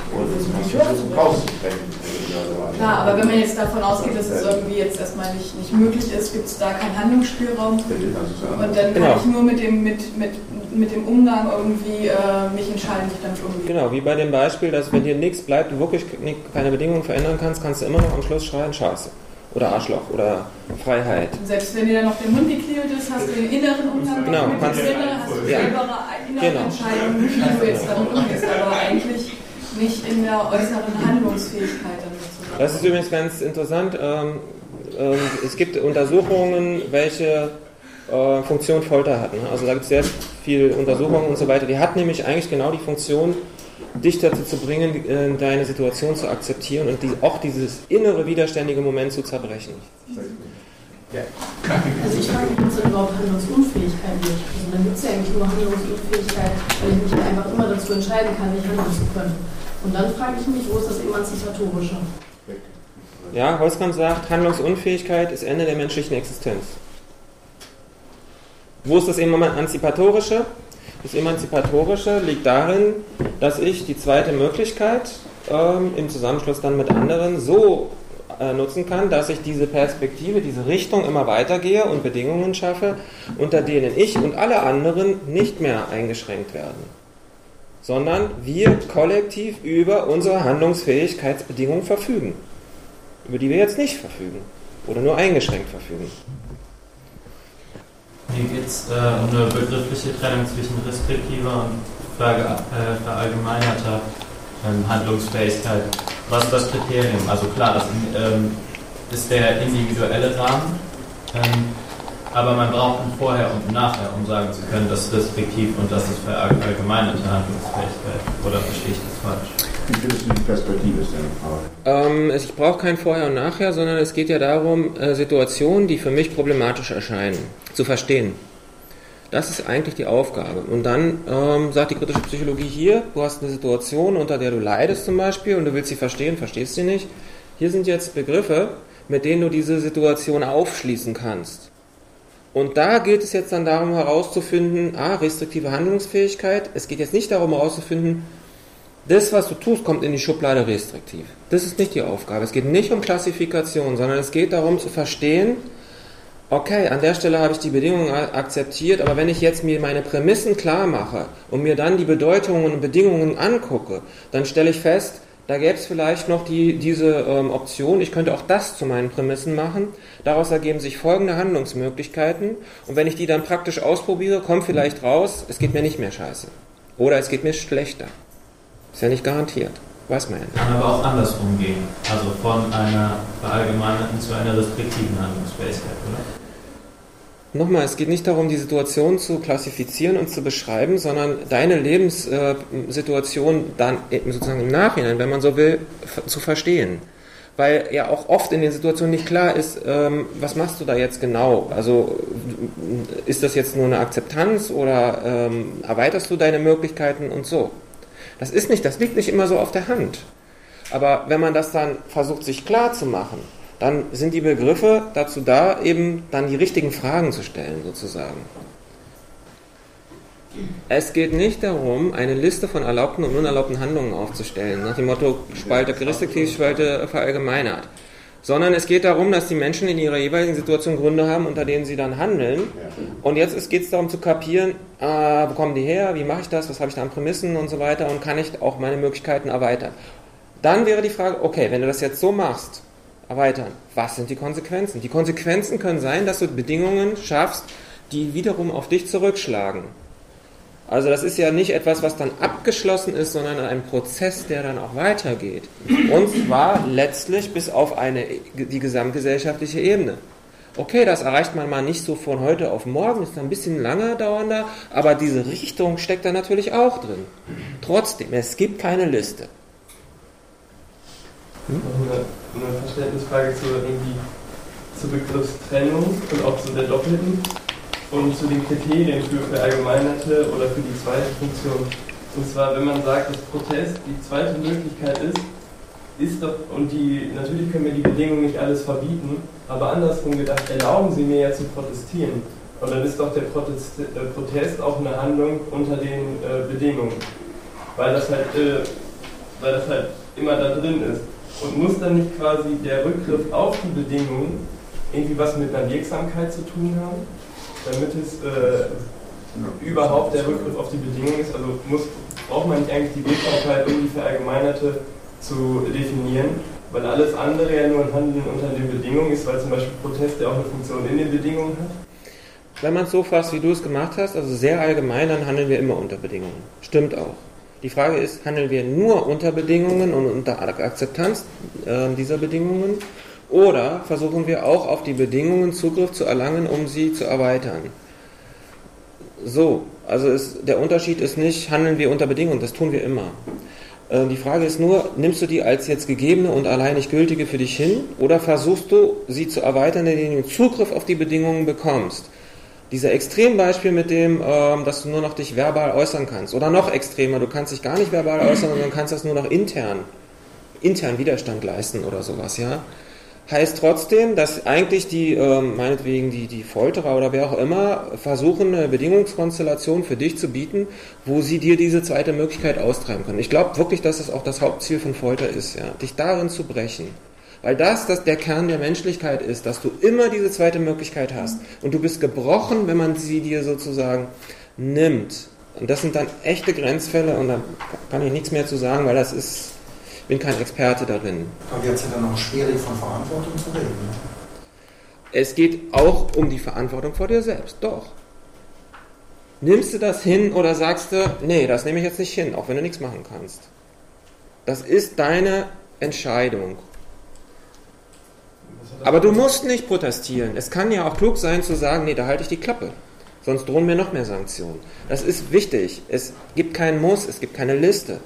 Klar, aber wenn man jetzt davon ausgeht, dass es irgendwie jetzt erstmal nicht, nicht möglich ist, gibt es da keinen Handlungsspielraum. Und dann kann genau. ich nur mit dem, mit, mit, mit dem Umgang irgendwie äh, mich entscheiden, wie ich damit umgehe. Genau, wie bei dem Beispiel, dass wenn dir nichts bleibt, du wirklich keine Bedingungen verändern kannst, kannst du immer noch am Schluss schreien, Scheiße. Oder Arschloch oder Freiheit. Und selbst wenn dir dann noch der Mund gekrielt ist, hast du den inneren Umgang genau, mit dem Sinne, hast du ja. selber eine innere genau. Entscheidung, wie du jetzt damit umgehst, aber eigentlich nicht in der äußeren Handlungsfähigkeit damit zu sein. Das ist übrigens ganz interessant. Ähm, ähm, es gibt Untersuchungen, welche äh, Funktion Folter hat. Ne? Also da gibt es sehr viele Untersuchungen und so weiter. Die hat nämlich eigentlich genau die Funktion, dich dazu zu bringen, deine Situation zu akzeptieren und die, auch dieses innere widerständige Moment zu zerbrechen. Ja. Also ich frage mich, ob es überhaupt Handlungsunfähigkeit gibt. Also dann gibt es ja eigentlich nur Handlungsunfähigkeit, weil ich mich einfach immer dazu entscheiden kann, nicht handeln zu können. Und dann frage ich mich, wo ist das Emanzipatorische? Ja, Holzkamp sagt, Handlungsunfähigkeit ist Ende der menschlichen Existenz. Wo ist das Emanzipatorische? Das Emanzipatorische liegt darin, dass ich die zweite Möglichkeit ähm, im Zusammenschluss dann mit anderen so äh, nutzen kann, dass ich diese Perspektive, diese Richtung immer weitergehe und Bedingungen schaffe, unter denen ich und alle anderen nicht mehr eingeschränkt werden, sondern wir kollektiv über unsere Handlungsfähigkeitsbedingungen verfügen, über die wir jetzt nicht verfügen oder nur eingeschränkt verfügen. Hier geht es äh, um eine begriffliche Trennung zwischen restriktiver und verge- äh, verallgemeinerter ähm, Handlungsfähigkeit. Was ist das Kriterium? Also klar, das ähm, ist der individuelle Rahmen, ähm, aber man braucht ein Vorher und ein Nachher, um sagen zu können, das ist restriktiv und das ist verallgemeinerte Handlungsfähigkeit. Oder verstehe ich das falsch? Wie findest du die Perspektive ist denn? Ähm, ich brauche kein Vorher und Nachher, sondern es geht ja darum, äh, Situationen, die für mich problematisch erscheinen, zu verstehen. Das ist eigentlich die Aufgabe. Und dann ähm, sagt die kritische Psychologie hier, du hast eine Situation, unter der du leidest zum Beispiel und du willst sie verstehen, verstehst sie nicht. Hier sind jetzt Begriffe, mit denen du diese Situation aufschließen kannst. Und da geht es jetzt dann darum herauszufinden, ah, restriktive Handlungsfähigkeit. Es geht jetzt nicht darum herauszufinden, das, was du tust, kommt in die Schublade restriktiv. Das ist nicht die Aufgabe. Es geht nicht um Klassifikation, sondern es geht darum zu verstehen, okay, an der Stelle habe ich die Bedingungen akzeptiert, aber wenn ich jetzt mir meine Prämissen klar mache und mir dann die Bedeutungen und Bedingungen angucke, dann stelle ich fest, da gäbe es vielleicht noch die, diese ähm, Option, ich könnte auch das zu meinen Prämissen machen. Daraus ergeben sich folgende Handlungsmöglichkeiten und wenn ich die dann praktisch ausprobiere, kommt vielleicht raus, es geht mir nicht mehr scheiße. Oder es geht mir schlechter. Ist ja nicht garantiert. Weiß man ja nicht. Kann aber auch andersrum gehen. Also von einer verallgemeinerten zu einer restriktiven Handlungsfähigkeit, oder? Nochmal, es geht nicht darum, die Situation zu klassifizieren und zu beschreiben, sondern deine Lebenssituation dann sozusagen im Nachhinein, wenn man so will, zu verstehen. Weil ja auch oft in den Situationen nicht klar ist, ähm, was machst du da jetzt genau? Also ist das jetzt nur eine Akzeptanz oder ähm, erweiterst du deine Möglichkeiten und so? Das ist nicht, das liegt nicht immer so auf der Hand. Aber wenn man das dann versucht, sich klar zu machen, dann sind die Begriffe dazu da, eben dann die richtigen Fragen zu stellen, sozusagen. Es geht nicht darum, eine Liste von erlaubten und unerlaubten Handlungen aufzustellen, nach dem Motto Spalte restriktiv, Spalte verallgemeinert. Sondern es geht darum, dass die Menschen in ihrer jeweiligen Situation Gründe haben, unter denen sie dann handeln. Und jetzt geht es darum zu kapieren, äh, wo kommen die her, wie mache ich das, was habe ich da an Prämissen und so weiter und kann ich auch meine Möglichkeiten erweitern. Dann wäre die Frage, okay, wenn du das jetzt so machst, erweitern, was sind die Konsequenzen? Die Konsequenzen können sein, dass du Bedingungen schaffst, die wiederum auf dich zurückschlagen. Also das ist ja nicht etwas, was dann abgeschlossen ist, sondern ein Prozess, der dann auch weitergeht. Und zwar letztlich bis auf eine, die gesamtgesellschaftliche Ebene. Okay, das erreicht man mal nicht so von heute auf morgen, ist ein bisschen länger dauernder, aber diese Richtung steckt da natürlich auch drin. Trotzdem, es gibt keine Liste. Hm? Eine, eine Verständnisfrage zu, irgendwie, zur Begriffstrennung und auch zu der doppelten und zu den Kriterien für Verallgemeinerte oder für die zweite Funktion. Und zwar, wenn man sagt, dass Protest die zweite Möglichkeit ist, ist doch, und die, natürlich können wir die Bedingungen nicht alles verbieten, aber andersrum gedacht, erlauben sie mir ja zu protestieren. Und dann ist doch der Protest, äh, Protest auch eine Handlung unter den äh, Bedingungen. Weil das halt, äh, weil das halt immer da drin ist. Und muss dann nicht quasi der Rückgriff auf die Bedingungen irgendwie was mit einer Wirksamkeit zu tun haben, damit es äh, ja, überhaupt der Rückgriff auf die Bedingungen ist? Also muss, braucht man nicht eigentlich die Wirksamkeit, um die Verallgemeinerte zu definieren, weil alles andere ja nur ein Handeln unter den Bedingungen ist, weil zum Beispiel Protest ja auch eine Funktion in den Bedingungen hat? Wenn man es so fasst, wie du es gemacht hast, also sehr allgemein, dann handeln wir immer unter Bedingungen. Stimmt auch. Die Frage ist, handeln wir nur unter Bedingungen und unter Akzeptanz äh, dieser Bedingungen oder versuchen wir auch auf die Bedingungen Zugriff zu erlangen, um sie zu erweitern? So, also ist, der Unterschied ist nicht, handeln wir unter Bedingungen, das tun wir immer. Äh, die Frage ist nur, nimmst du die als jetzt gegebene und alleinig gültige für dich hin oder versuchst du, sie zu erweitern, indem du Zugriff auf die Bedingungen bekommst? Dieser Extrembeispiel mit dem, ähm, dass du nur noch dich verbal äußern kannst. Oder noch extremer, du kannst dich gar nicht verbal äußern, sondern kannst das nur noch intern, intern Widerstand leisten oder sowas, ja. Heißt trotzdem, dass eigentlich die, ähm, meinetwegen die, die Folterer oder wer auch immer, versuchen, eine Bedingungskonstellation für dich zu bieten, wo sie dir diese zweite Möglichkeit austreiben können. Ich glaube wirklich, dass das auch das Hauptziel von Folter ist, ja. Dich darin zu brechen. Weil das, das der Kern der Menschlichkeit ist, dass du immer diese zweite Möglichkeit hast. Und du bist gebrochen, wenn man sie dir sozusagen nimmt. Und das sind dann echte Grenzfälle und da kann ich nichts mehr zu sagen, weil das ist, ich bin kein Experte darin. Aber jetzt ist ja dann auch schwierig, von Verantwortung zu reden. Ne? Es geht auch um die Verantwortung vor dir selbst, doch. Nimmst du das hin oder sagst du, nee, das nehme ich jetzt nicht hin, auch wenn du nichts machen kannst. Das ist deine Entscheidung. Aber du musst nicht protestieren. Es kann ja auch klug sein zu sagen, nee, da halte ich die Klappe. Sonst drohen mir noch mehr Sanktionen. Das ist wichtig. Es gibt keinen Muss, es gibt keine Liste.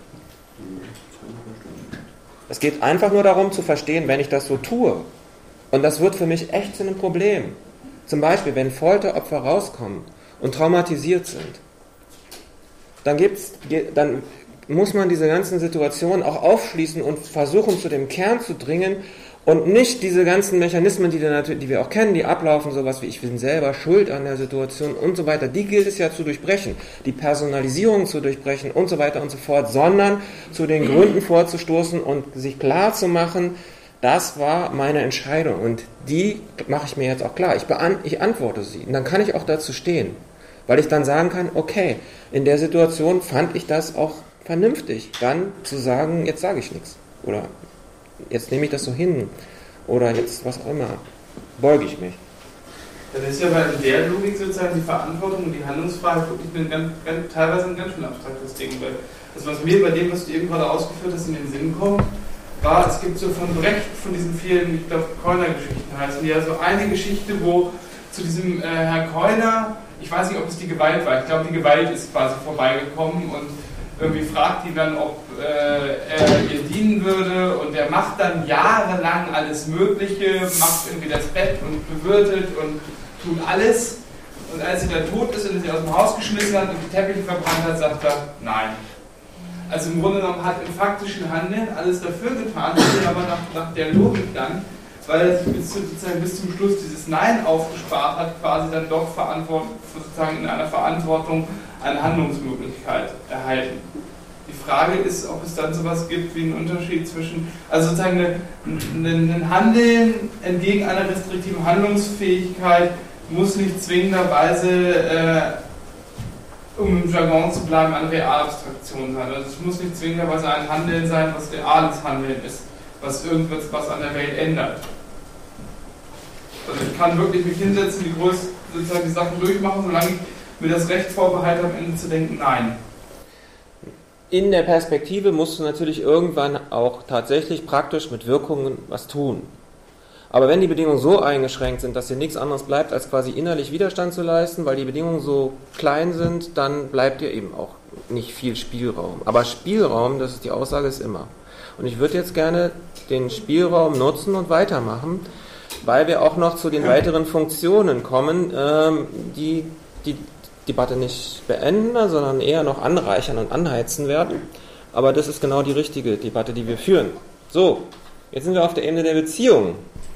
Es geht einfach nur darum zu verstehen, wenn ich das so tue. Und das wird für mich echt zu einem Problem. Zum Beispiel, wenn Folteropfer rauskommen und traumatisiert sind, dann gibt's, dann muss man diese ganzen Situationen auch aufschließen und versuchen, zu dem Kern zu dringen und nicht diese ganzen Mechanismen, die, natürlich, die wir auch kennen, die ablaufen, sowas wie ich bin selber schuld an der Situation und so weiter, die gilt es ja zu durchbrechen, die Personalisierung zu durchbrechen und so weiter und so fort, sondern zu den Gründen vorzustoßen und sich klar zu machen, das war meine Entscheidung und die mache ich mir jetzt auch klar. Ich, beant- ich antworte sie und dann kann ich auch dazu stehen, weil ich dann sagen kann, okay, in der Situation fand ich das auch vernünftig, dann zu sagen, jetzt sage ich nichts oder jetzt nehme ich das so hin oder jetzt was auch immer, beuge ich mich. Dann ist ja bei der Logik sozusagen die Verantwortung und die Handlungsfreiheit wirklich ein ganz, ganz, teilweise ein ganz schön abstraktes Ding. Weil das, was mir bei dem, was du eben gerade ausgeführt hast, in den Sinn kommt, war, es gibt so von Brecht, von diesen vielen, ich glaube, Keuner-Geschichten heißen die ja so eine Geschichte, wo zu diesem äh, Herrn Keuner, ich weiß nicht, ob es die Gewalt war, ich glaube, die Gewalt ist quasi vorbeigekommen und irgendwie fragt die dann, ob äh, er ihr dienen würde und er macht dann jahrelang alles Mögliche, macht irgendwie das Bett und bewirtet und tut alles und als sie dann tot ist und sie aus dem Haus geschmissen hat und die Teppiche verbrannt hat, sagt er, nein. Also im Grunde genommen hat im faktischen Handeln alles dafür getan, aber nach, nach der Logik dann, weil er sich bis, zu, sozusagen bis zum Schluss dieses Nein aufgespart hat, quasi dann doch sozusagen in einer Verantwortung eine Handlungsmöglichkeit erhalten. Die Frage ist, ob es dann sowas gibt wie einen Unterschied zwischen, also sozusagen ein Handeln entgegen einer restriktiven Handlungsfähigkeit muss nicht zwingenderweise, äh, um im Jargon zu bleiben, eine Realabstraktion sein. Also es muss nicht zwingenderweise ein Handeln sein, was reales Handeln ist, was irgendwas was an der Welt ändert. Also ich kann wirklich mich hinsetzen, die, Größe, sozusagen die Sachen durchmachen, solange ich mir das Recht vorbehalte, am Ende zu denken, nein. In der Perspektive musst du natürlich irgendwann auch tatsächlich praktisch mit Wirkungen was tun. Aber wenn die Bedingungen so eingeschränkt sind, dass dir nichts anderes bleibt, als quasi innerlich Widerstand zu leisten, weil die Bedingungen so klein sind, dann bleibt dir eben auch nicht viel Spielraum. Aber Spielraum, das ist die Aussage, ist immer. Und ich würde jetzt gerne den Spielraum nutzen und weitermachen, weil wir auch noch zu den weiteren Funktionen kommen, ähm, die die Debatte nicht beenden, sondern eher noch anreichern und anheizen werden. Aber das ist genau die richtige Debatte, die wir führen. So, jetzt sind wir auf der Ebene der Beziehung.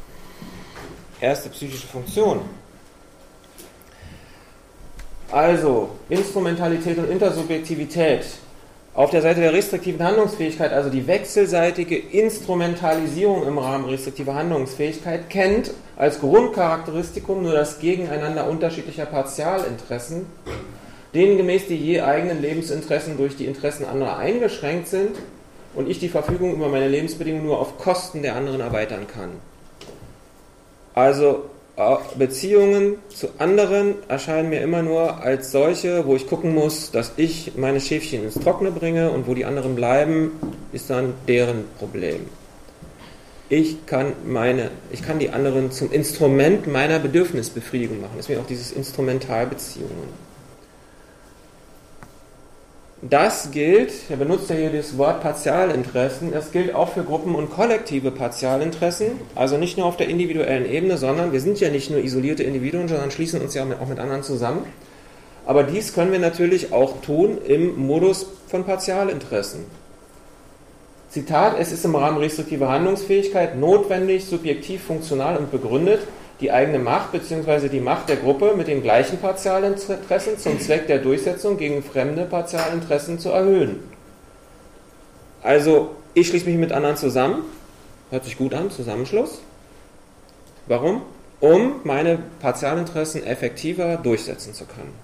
Erste psychische Funktion. Also, Instrumentalität und Intersubjektivität. Auf der Seite der restriktiven Handlungsfähigkeit, also die wechselseitige Instrumentalisierung im Rahmen restriktiver Handlungsfähigkeit, kennt als Grundcharakteristikum nur das Gegeneinander unterschiedlicher Partialinteressen, denen gemäß die je eigenen Lebensinteressen durch die Interessen anderer eingeschränkt sind und ich die Verfügung über meine Lebensbedingungen nur auf Kosten der anderen erweitern kann. Also Beziehungen zu anderen erscheinen mir immer nur als solche, wo ich gucken muss, dass ich meine Schäfchen ins Trockene bringe und wo die anderen bleiben, ist dann deren Problem. Ich kann meine, ich kann die anderen zum Instrument meiner Bedürfnisbefriedigung machen. Deswegen auch dieses Instrumentalbeziehungen. Das gilt, er benutzt ja hier das Wort Partialinteressen, das gilt auch für Gruppen- und kollektive Partialinteressen, also nicht nur auf der individuellen Ebene, sondern wir sind ja nicht nur isolierte Individuen, sondern schließen uns ja auch mit anderen zusammen. Aber dies können wir natürlich auch tun im Modus von Partialinteressen. Zitat, es ist im Rahmen restriktiver Handlungsfähigkeit notwendig, subjektiv, funktional und begründet, die eigene Macht bzw. die Macht der Gruppe mit den gleichen Partialinteressen zum Zweck der Durchsetzung gegen fremde Partialinteressen zu erhöhen. Also, ich schließe mich mit anderen zusammen, hört sich gut an, Zusammenschluss. Warum? Um meine Partialinteressen effektiver durchsetzen zu können.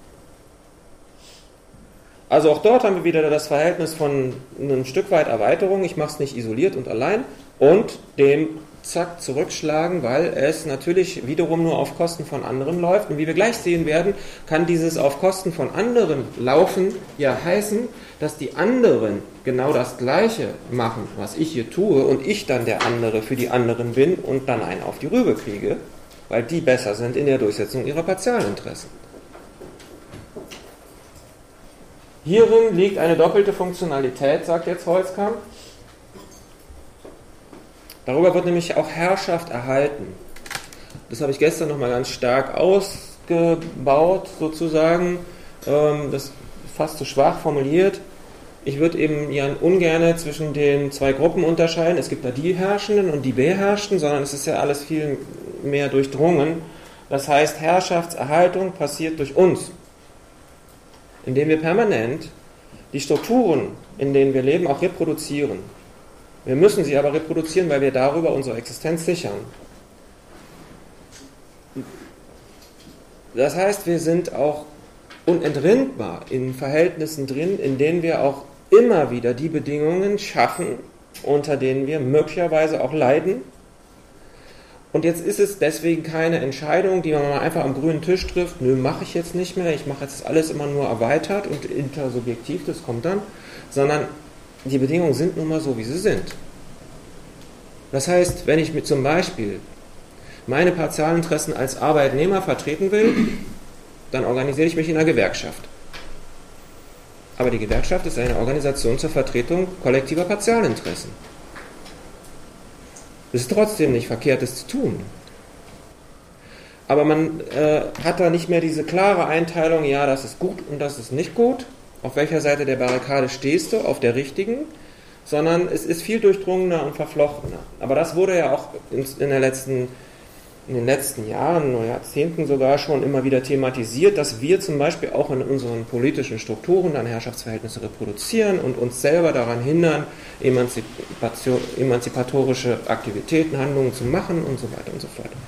Also auch dort haben wir wieder das Verhältnis von ein Stück weit Erweiterung, ich mache es nicht isoliert und allein, und dem zack, zurückschlagen, weil es natürlich wiederum nur auf Kosten von anderen läuft. Und wie wir gleich sehen werden, kann dieses auf Kosten von anderen laufen ja heißen, dass die anderen genau das Gleiche machen, was ich hier tue, und ich dann der andere für die anderen bin und dann einen auf die Rübe kriege, weil die besser sind in der Durchsetzung ihrer Partialinteressen. Hierin liegt eine doppelte Funktionalität, sagt jetzt Holzkamp. Darüber wird nämlich auch Herrschaft erhalten. Das habe ich gestern nochmal ganz stark gebaut, sozusagen. Ähm, das ist fast zu schwach formuliert. Ich würde eben ja ungern zwischen den zwei Gruppen unterscheiden. Es gibt da die Herrschenden und die Beherrschten, sondern es ist ja alles viel mehr durchdrungen. Das heißt, Herrschaftserhaltung passiert durch uns, indem wir permanent die Strukturen, in denen wir leben, auch reproduzieren. Wir müssen sie aber reproduzieren, weil wir darüber unsere Existenz sichern. Das heißt, wir sind auch unentrinnbar in Verhältnissen drin, in denen wir auch immer wieder die Bedingungen schaffen, unter denen wir möglicherweise auch leiden. Und jetzt ist es deswegen keine Entscheidung, die man mal einfach am grünen Tisch trifft, nö, mache ich jetzt nicht mehr, ich mache jetzt alles immer nur erweitert und intersubjektiv, das kommt dann, sondern die Bedingungen sind nun mal so, wie sie sind. Das heißt, wenn ich mit zum Beispiel meine Partialinteressen als Arbeitnehmer vertreten will, dann organisiere ich mich in einer Gewerkschaft. Aber die Gewerkschaft ist eine Organisation zur Vertretung kollektiver Partialinteressen. Es ist trotzdem nicht verkehrt, das zu tun. Aber man äh, hat da nicht mehr diese klare Einteilung, ja, das ist gut und das ist nicht gut. Auf welcher Seite der Barrikade stehst du? Auf der richtigen. Sondern es ist viel durchdrungener und verflochtener. Aber das wurde ja auch in, in, der letzten, in den letzten Jahren oder Jahrzehnten sogar schon immer wieder thematisiert, dass wir zum Beispiel auch in unseren politischen Strukturen dann Herrschaftsverhältnisse reproduzieren und uns selber daran hindern, Emanzipation, emanzipatorische Aktivitäten, Handlungen zu machen und so weiter und so fort.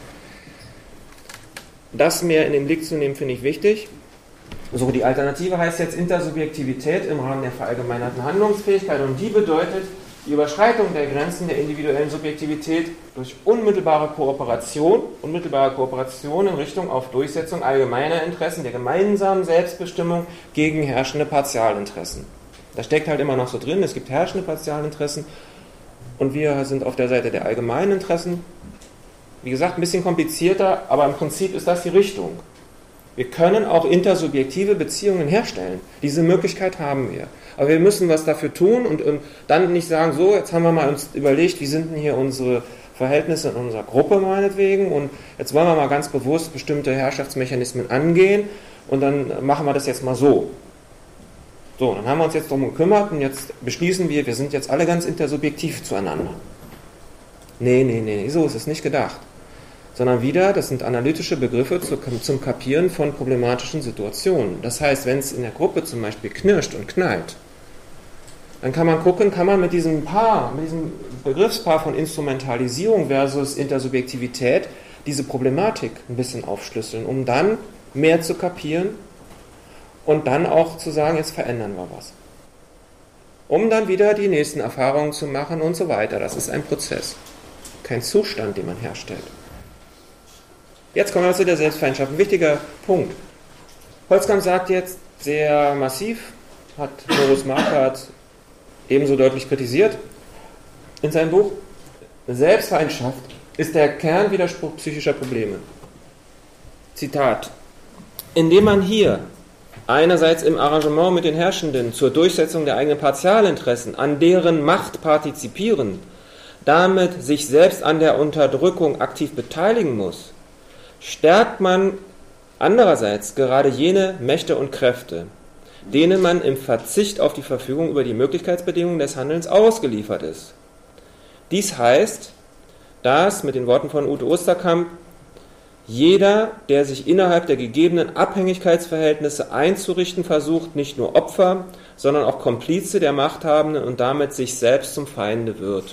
Das mehr in den Blick zu nehmen, finde ich wichtig. So, die Alternative heißt jetzt Intersubjektivität im Rahmen der verallgemeinerten Handlungsfähigkeit und die bedeutet die Überschreitung der Grenzen der individuellen Subjektivität durch unmittelbare Kooperation, unmittelbare Kooperation in Richtung auf Durchsetzung allgemeiner Interessen der gemeinsamen Selbstbestimmung gegen herrschende Partialinteressen. Da steckt halt immer noch so drin, es gibt herrschende Partialinteressen und wir sind auf der Seite der allgemeinen Interessen. Wie gesagt, ein bisschen komplizierter, aber im Prinzip ist das die Richtung. Wir können auch intersubjektive Beziehungen herstellen. Diese Möglichkeit haben wir. Aber wir müssen was dafür tun und, und dann nicht sagen, so, jetzt haben wir mal uns überlegt, wie sind denn hier unsere Verhältnisse in unserer Gruppe meinetwegen und jetzt wollen wir mal ganz bewusst bestimmte Herrschaftsmechanismen angehen und dann machen wir das jetzt mal so. So, dann haben wir uns jetzt darum gekümmert und jetzt beschließen wir, wir sind jetzt alle ganz intersubjektiv zueinander. Nee, nee, nee, so ist es nicht gedacht. Sondern wieder, das sind analytische Begriffe zum Kapieren von problematischen Situationen. Das heißt, wenn es in der Gruppe zum Beispiel knirscht und knallt, dann kann man gucken, kann man mit diesem Paar, mit diesem Begriffspaar von Instrumentalisierung versus Intersubjektivität diese Problematik ein bisschen aufschlüsseln, um dann mehr zu kapieren und dann auch zu sagen, jetzt verändern wir was. Um dann wieder die nächsten Erfahrungen zu machen und so weiter. Das ist ein Prozess, kein Zustand, den man herstellt. Jetzt kommen wir zu der Selbstfeindschaft. Ein wichtiger Punkt. Holzkamp sagt jetzt sehr massiv, hat Boris Marquardt ebenso deutlich kritisiert in seinem Buch, Selbstfeindschaft ist der Kernwiderspruch psychischer Probleme. Zitat: Indem man hier einerseits im Arrangement mit den Herrschenden zur Durchsetzung der eigenen Partialinteressen an deren Macht partizipieren, damit sich selbst an der Unterdrückung aktiv beteiligen muss, stärkt man andererseits gerade jene Mächte und Kräfte, denen man im Verzicht auf die Verfügung über die Möglichkeitsbedingungen des Handelns ausgeliefert ist. Dies heißt, dass, mit den Worten von Ute Osterkamp, jeder, der sich innerhalb der gegebenen Abhängigkeitsverhältnisse einzurichten versucht, nicht nur Opfer, sondern auch Komplize der Machthabenden und damit sich selbst zum Feinde wird.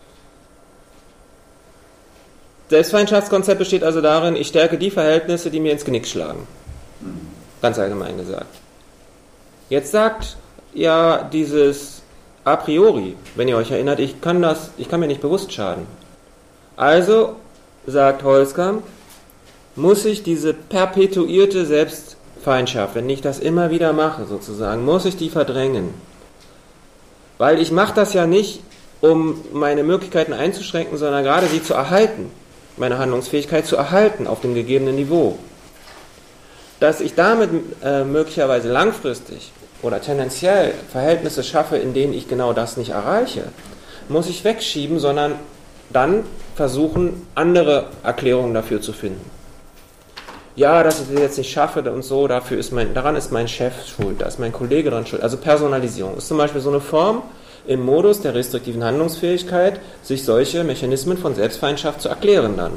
Selbstfeindschaftskonzept besteht also darin, ich stärke die Verhältnisse, die mir ins Genick schlagen. Ganz allgemein gesagt. Jetzt sagt ja dieses a priori, wenn ihr euch erinnert, ich kann das, ich kann mir nicht bewusst schaden. Also, sagt Holzkamp, muss ich diese perpetuierte Selbstfeindschaft, wenn ich das immer wieder mache sozusagen, muss ich die verdrängen. Weil ich mache das ja nicht, um meine Möglichkeiten einzuschränken, sondern gerade sie zu erhalten. Meine Handlungsfähigkeit zu erhalten auf dem gegebenen Niveau. Dass ich damit äh, möglicherweise langfristig oder tendenziell Verhältnisse schaffe, in denen ich genau das nicht erreiche, muss ich wegschieben, sondern dann versuchen, andere Erklärungen dafür zu finden. ja, dass ich das jetzt nicht schaffe und so, dafür ist mein, daran ist mein Chef schuld, da ist mein Kollege dran schuld. Also Personalisierung ist zum Beispiel so eine Form im Modus der restriktiven Handlungsfähigkeit, sich solche Mechanismen von Selbstfeindschaft zu erklären dann.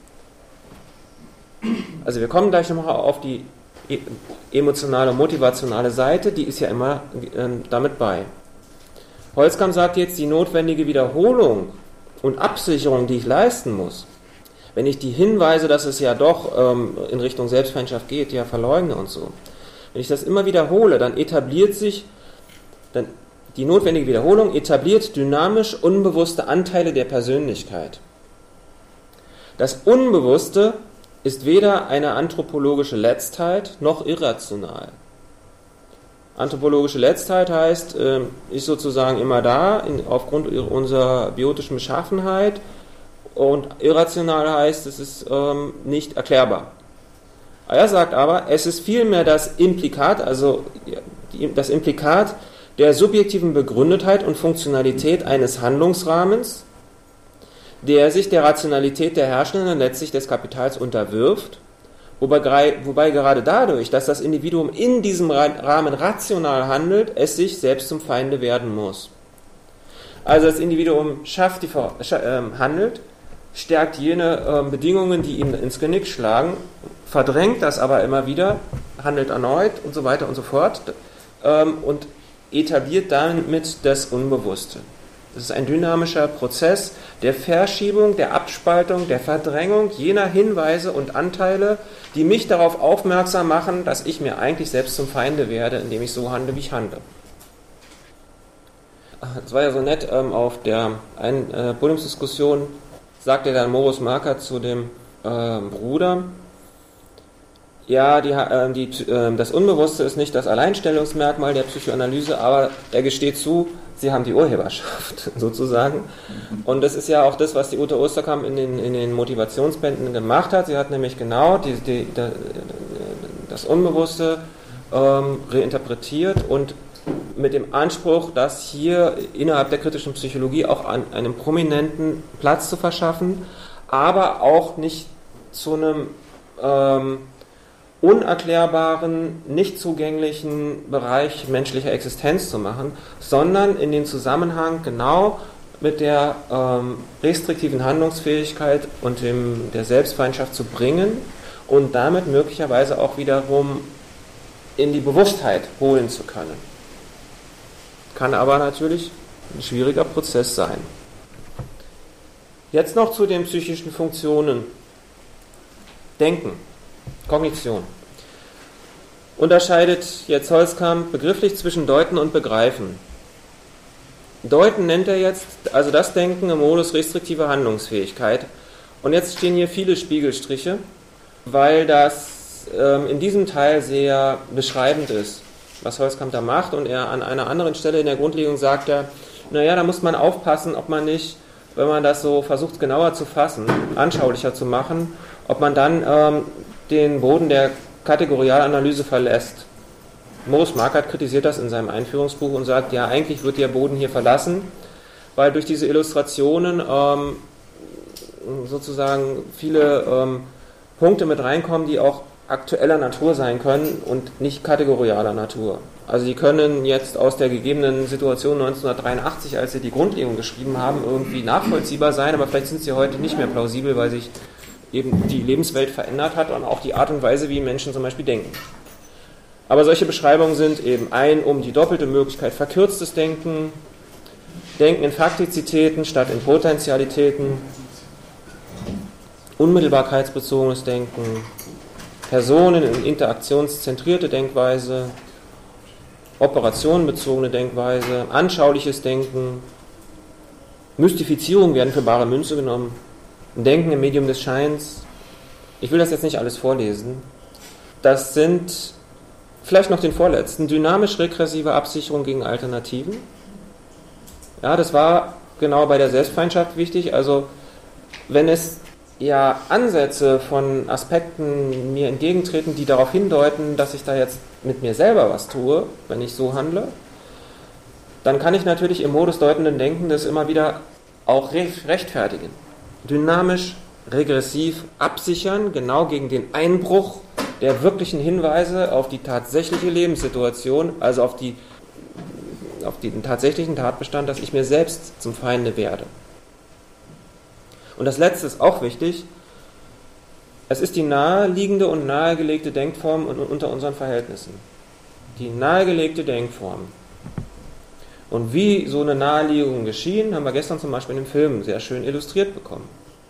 Also wir kommen gleich nochmal auf die emotionale, motivationale Seite, die ist ja immer äh, damit bei. Holzkamp sagt jetzt, die notwendige Wiederholung und Absicherung, die ich leisten muss, wenn ich die Hinweise, dass es ja doch ähm, in Richtung Selbstfeindschaft geht, ja verleugne und so. Wenn ich das immer wiederhole, dann etabliert sich, dann die notwendige Wiederholung etabliert dynamisch unbewusste Anteile der Persönlichkeit. Das Unbewusste ist weder eine anthropologische Letztheit noch irrational. Anthropologische Letztheit heißt, äh, ist sozusagen immer da, in, aufgrund unserer biotischen Beschaffenheit, und irrational heißt, es ist ähm, nicht erklärbar. Er sagt aber, es ist vielmehr das Implikat, also die, das Implikat der subjektiven Begründetheit und Funktionalität eines Handlungsrahmens, der sich der Rationalität der Herrschenden und letztlich des Kapitals unterwirft, wobei, wobei gerade dadurch, dass das Individuum in diesem Rahmen rational handelt, es sich selbst zum Feinde werden muss. Also das Individuum schafft die, äh, handelt, stärkt jene äh, Bedingungen, die ihm ins Genick schlagen, verdrängt das aber immer wieder, handelt erneut und so weiter und so fort ähm, und etabliert damit das Unbewusste. Das ist ein dynamischer Prozess der Verschiebung, der Abspaltung, der Verdrängung jener Hinweise und Anteile, die mich darauf aufmerksam machen, dass ich mir eigentlich selbst zum Feinde werde, indem ich so handle, wie ich handle. Es war ja so nett, ähm, auf der einen äh, Podiumsdiskussion sagte dann Morus Marker zu dem äh, Bruder, ja, die, äh, die, äh, das Unbewusste ist nicht das Alleinstellungsmerkmal der Psychoanalyse, aber er gesteht zu, sie haben die Urheberschaft sozusagen. Und das ist ja auch das, was die Ute Osterkamp in den, in den Motivationsbänden gemacht hat. Sie hat nämlich genau die, die, die, das Unbewusste ähm, reinterpretiert und mit dem Anspruch, das hier innerhalb der kritischen Psychologie auch an einem prominenten Platz zu verschaffen, aber auch nicht zu einem ähm, unerklärbaren, nicht zugänglichen Bereich menschlicher Existenz zu machen, sondern in den Zusammenhang genau mit der ähm, restriktiven Handlungsfähigkeit und dem, der Selbstfeindschaft zu bringen und damit möglicherweise auch wiederum in die Bewusstheit holen zu können. Kann aber natürlich ein schwieriger Prozess sein. Jetzt noch zu den psychischen Funktionen. Denken, Kognition. Unterscheidet jetzt Holzkamp begrifflich zwischen Deuten und Begreifen. Deuten nennt er jetzt, also das Denken im Modus restriktiver Handlungsfähigkeit. Und jetzt stehen hier viele Spiegelstriche, weil das ähm, in diesem Teil sehr beschreibend ist, was Holzkamp da macht, und er an einer anderen Stelle in der Grundlegung sagt er, naja, da muss man aufpassen, ob man nicht, wenn man das so versucht genauer zu fassen, anschaulicher zu machen, ob man dann ähm, den Boden der Kategorialanalyse verlässt. Morus Marker kritisiert das in seinem Einführungsbuch und sagt, ja, eigentlich wird der Boden hier verlassen, weil durch diese Illustrationen ähm, sozusagen viele ähm, Punkte mit reinkommen, die auch aktueller Natur sein können und nicht kategorialer Natur. Also die können jetzt aus der gegebenen Situation neunzehnhundertdreiundachtzig, als sie die Grundlegung geschrieben haben, irgendwie nachvollziehbar sein, aber vielleicht sind sie heute nicht mehr plausibel, weil sich eben die Lebenswelt verändert hat und auch die Art und Weise, wie Menschen zum Beispiel denken. Aber solche Beschreibungen sind eben ein um die doppelte Möglichkeit verkürztes Denken, Denken in Faktizitäten statt in Potentialitäten, unmittelbarkeitsbezogenes Denken, Personen in interaktionszentrierte Denkweise, operationenbezogene Denkweise, anschauliches Denken, Mystifizierung werden für bare Münze genommen, Denken im Medium des Scheins. Ich will das jetzt nicht alles vorlesen. Das sind vielleicht noch den vorletzten, dynamisch-regressive Absicherung gegen Alternativen. Ja, das war genau bei der Selbstfeindschaft wichtig. Also wenn es ja Ansätze von Aspekten mir entgegentreten, die darauf hindeuten, dass ich da jetzt mit mir selber was tue, wenn ich so handle, dann kann ich natürlich im Modus deutenden Denken das immer wieder auch rechtfertigen. Dynamisch, regressiv absichern, genau gegen den Einbruch der wirklichen Hinweise auf die tatsächliche Lebenssituation, also auf, die, auf den tatsächlichen Tatbestand, dass ich mir selbst zum Feinde werde. Und das Letzte ist auch wichtig, es ist die naheliegende und nahegelegte Denkform unter unseren Verhältnissen. Die nahegelegte Denkform. Und wie so eine Nahelegung geschehen, haben wir gestern zum Beispiel in dem Film sehr schön illustriert bekommen.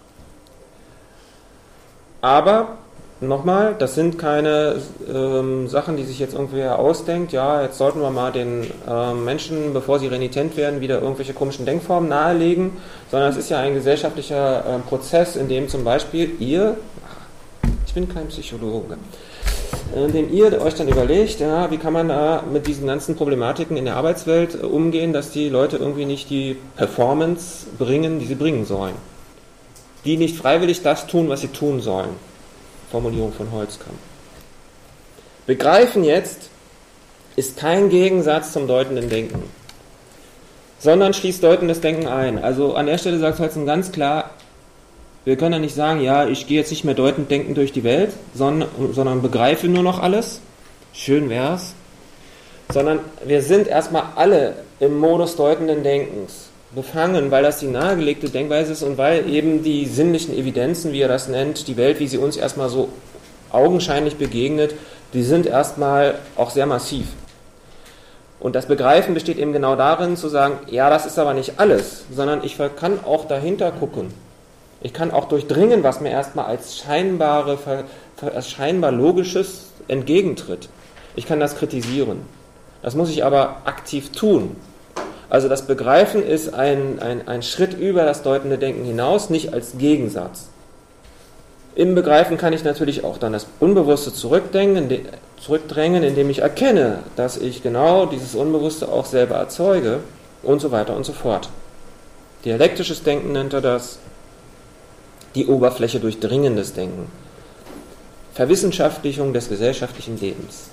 Aber, nochmal, das sind keine ähm, Sachen, die sich jetzt irgendwer ausdenkt, ja, jetzt sollten wir mal den ähm, Menschen, bevor sie renitent werden, wieder irgendwelche komischen Denkformen nahelegen, sondern es ist ja ein gesellschaftlicher äh, Prozess, in dem zum Beispiel ihr, ich bin kein Psychologe, in dem ihr euch dann überlegt, ja, wie kann man da mit diesen ganzen Problematiken in der Arbeitswelt umgehen, dass die Leute irgendwie nicht die Performance bringen, die sie bringen sollen. Die nicht freiwillig das tun, was sie tun sollen. Formulierung von Holzkamp. Begreifen jetzt ist kein Gegensatz zum deutenden Denken, sondern schließt deutendes Denken ein. Also an der Stelle sagt Holzkamp ganz klar, wir können ja nicht sagen, ja, ich gehe jetzt nicht mehr deutend denken durch die Welt, sondern, sondern begreife nur noch alles. Schön wär's. Sondern wir sind erstmal alle im Modus deutenden Denkens befangen, weil das die nahegelegte Denkweise ist und weil eben die sinnlichen Evidenzen, wie er das nennt, die Welt, wie sie uns erstmal so augenscheinlich begegnet, die sind erstmal auch sehr massiv. Und das Begreifen besteht eben genau darin, zu sagen, ja, das ist aber nicht alles, sondern ich kann auch dahinter gucken. Ich kann auch durchdringen, was mir erstmal als scheinbare, als scheinbar Logisches entgegentritt. Ich kann das kritisieren. Das muss ich aber aktiv tun. Also das Begreifen ist ein, ein, ein Schritt über das deutende Denken hinaus, nicht als Gegensatz. Im Begreifen kann ich natürlich auch dann das Unbewusste zurückdrängen, zurückdrängen, indem ich erkenne, dass ich genau dieses Unbewusste auch selber erzeuge und so weiter und so fort. Dialektisches Denken nennt er das, die Oberfläche durchdringendes Denken. Verwissenschaftlichung des gesellschaftlichen Lebens.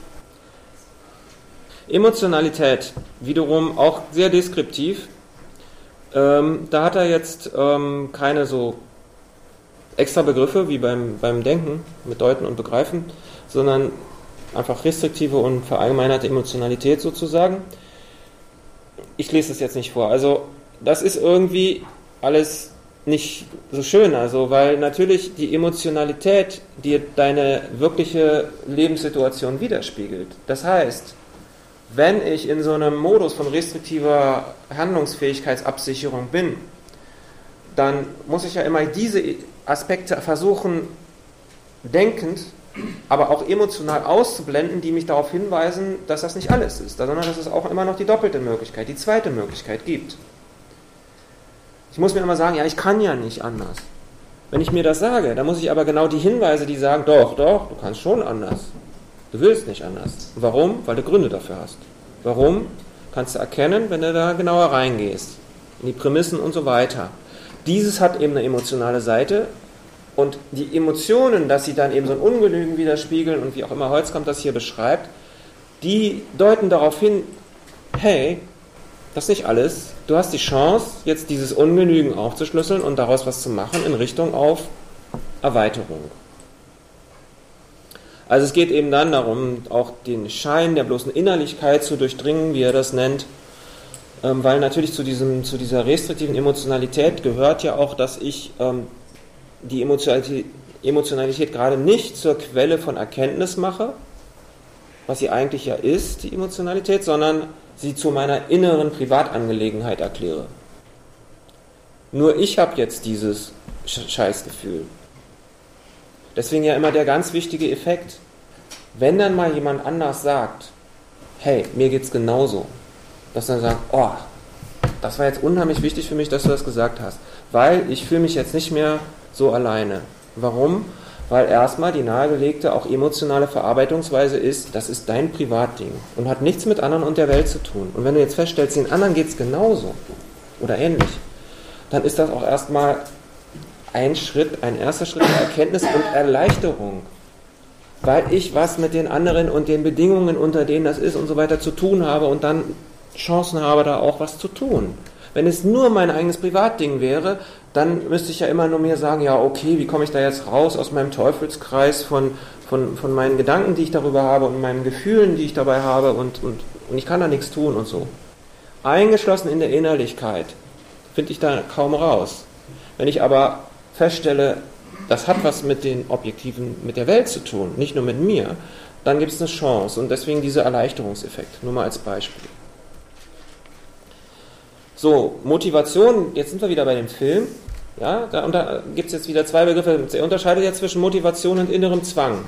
Emotionalität, wiederum auch sehr deskriptiv. Ähm, da hat er jetzt ähm, keine so extra Begriffe wie beim, beim Denken mit Deuten und Begreifen, sondern einfach restriktive und verallgemeinerte Emotionalität sozusagen. Ich lese das jetzt nicht vor. Also das ist irgendwie alles nicht so schön, also weil natürlich die Emotionalität dir deine wirkliche Lebenssituation widerspiegelt. Das heißt, wenn ich in so einem Modus von restriktiver Handlungsfähigkeitsabsicherung bin, dann muss ich ja immer diese Aspekte versuchen, denkend, aber auch emotional auszublenden, die mich darauf hinweisen, dass das nicht alles ist, sondern dass es auch immer noch die doppelte Möglichkeit, die zweite Möglichkeit gibt. Ich muss mir immer sagen, ja, ich kann ja nicht anders. Wenn ich mir das sage, dann muss ich aber genau die Hinweise, die sagen, doch, doch, du kannst schon anders. Du willst nicht anders. Warum? Weil du Gründe dafür hast. Warum? Kannst du erkennen, wenn du da genauer reingehst. In die Prämissen und so weiter. Dieses hat eben eine emotionale Seite und die Emotionen, dass sie dann eben so ein Ungenügen widerspiegeln und wie auch immer Holzkamp das hier beschreibt, die deuten darauf hin, hey, das ist nicht alles. Du hast die Chance, jetzt dieses Ungenügen aufzuschlüsseln und daraus was zu machen in Richtung auf Erweiterung. Also es geht eben dann darum, auch den Schein der bloßen Innerlichkeit zu durchdringen, wie er das nennt, ähm, weil natürlich zu, diesem, zu dieser restriktiven Emotionalität gehört ja auch, dass ich ähm, die Emotionalität, Emotionalität gerade nicht zur Quelle von Erkenntnis mache, was sie eigentlich ja ist, die Emotionalität, sondern sie zu meiner inneren Privatangelegenheit erkläre. Nur ich habe jetzt dieses Scheißgefühl. Deswegen ja immer der ganz wichtige Effekt, wenn dann mal jemand anders sagt, hey, mir geht's genauso, dass dann sagt, oh, das war jetzt unheimlich wichtig für mich, dass du das gesagt hast, weil ich fühle mich jetzt nicht mehr so alleine. Warum? Weil erstmal die nahegelegte, auch emotionale Verarbeitungsweise ist, das ist dein Privatding und hat nichts mit anderen und der Welt zu tun. Und wenn du jetzt feststellst, den anderen geht's genauso oder ähnlich, dann ist das auch erstmal ein Schritt, ein erster Schritt der Erkenntnis und Erleichterung, weil ich was mit den anderen und den Bedingungen, unter denen das ist und so weiter zu tun habe und dann Chancen habe, da auch was zu tun. Wenn es nur mein eigenes Privatding wäre, dann müsste ich ja immer nur mir sagen, ja okay, wie komme ich da jetzt raus aus meinem Teufelskreis von, von, von meinen Gedanken, die ich darüber habe und meinen Gefühlen, die ich dabei habe und, und, und ich kann da nichts tun und so. Eingeschlossen in der Innerlichkeit finde ich da kaum raus. Wenn ich aber feststelle, das hat was mit den Objektiven, mit der Welt zu tun, nicht nur mit mir, dann gibt es eine Chance und deswegen dieser Erleichterungseffekt, nur mal als Beispiel. So, Motivation, jetzt sind wir wieder bei dem Film, ja, da, da gibt es jetzt wieder zwei Begriffe, er unterscheidet jetzt zwischen Motivation und innerem Zwang.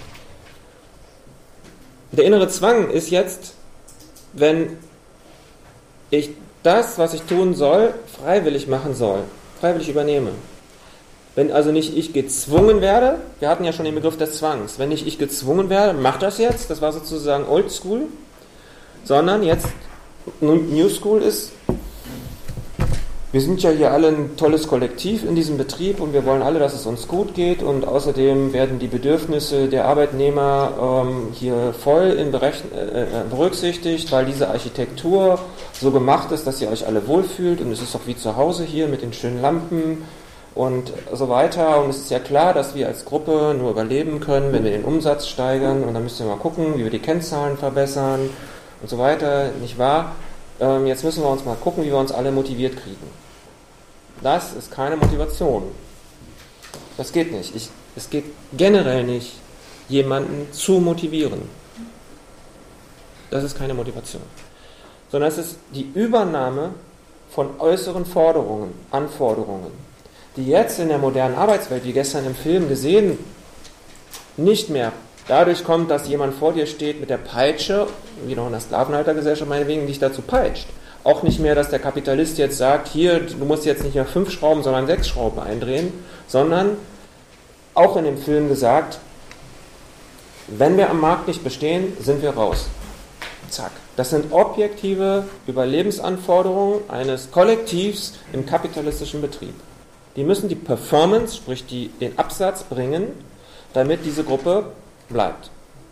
Der innere Zwang ist jetzt, wenn ich das, was ich tun soll, freiwillig machen soll, freiwillig übernehme. Wenn also nicht ich gezwungen werde, wir hatten ja schon den Begriff des Zwangs, wenn nicht ich gezwungen werde, mach das jetzt, das war sozusagen Oldschool, sondern jetzt New School ist, wir sind ja hier alle ein tolles Kollektiv in diesem Betrieb und wir wollen alle, dass es uns gut geht und außerdem werden die Bedürfnisse der Arbeitnehmer ähm, hier voll in Berechn- äh, berücksichtigt, weil diese Architektur so gemacht ist, dass ihr euch alle wohlfühlt und es ist auch wie zu Hause hier mit den schönen Lampen und so weiter und es ist ja klar, dass wir als Gruppe nur überleben können, wenn wir den Umsatz steigern und dann müsst ihr mal gucken, wie wir die Kennzahlen verbessern und so weiter, nicht wahr? Ähm, jetzt müssen wir uns mal gucken, wie wir uns alle motiviert kriegen. Das ist keine Motivation. Das geht nicht. Ich, es geht generell nicht, jemanden zu motivieren. Das ist keine Motivation. Sondern es ist die Übernahme von äußeren Forderungen, Anforderungen, die jetzt in der modernen Arbeitswelt, wie gestern im Film gesehen, nicht mehr dadurch kommt, dass jemand vor dir steht mit der Peitsche, wie noch in der Sklavenhaltergesellschaft meinetwegen, dich dazu peitscht. Auch nicht mehr, dass der Kapitalist jetzt sagt, hier, du musst jetzt nicht mehr fünf Schrauben, sondern sechs Schrauben eindrehen, sondern auch in dem Film gesagt, wenn wir am Markt nicht bestehen, sind wir raus. Zack. Das sind objektive Überlebensanforderungen eines Kollektivs im kapitalistischen Betrieb. Die müssen die Performance, sprich die, den Absatz bringen, damit diese Gruppe bleibt.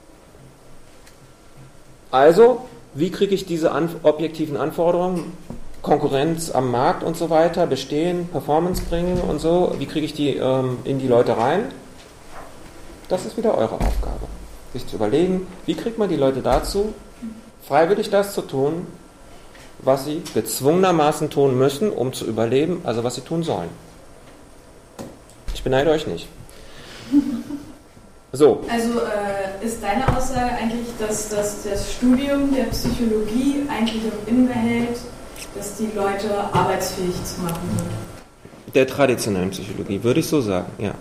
Also, wie kriege ich diese an, objektiven Anforderungen, Konkurrenz am Markt und so weiter, bestehen, Performance bringen und so, wie kriege ich die ähm, in die Leute rein? Das ist wieder eure Aufgabe, sich zu überlegen, wie kriegt man die Leute dazu, freiwillig das zu tun, was sie gezwungenermaßen tun müssen, um zu überleben, also was sie tun sollen. Ich beneide euch nicht. So. Also äh, ist deine Aussage eigentlich, dass, dass das Studium der Psychologie eigentlich auch innebehält, dass die Leute arbeitsfähig zu machen sind? Der traditionellen Psychologie, würde ich so sagen, ja.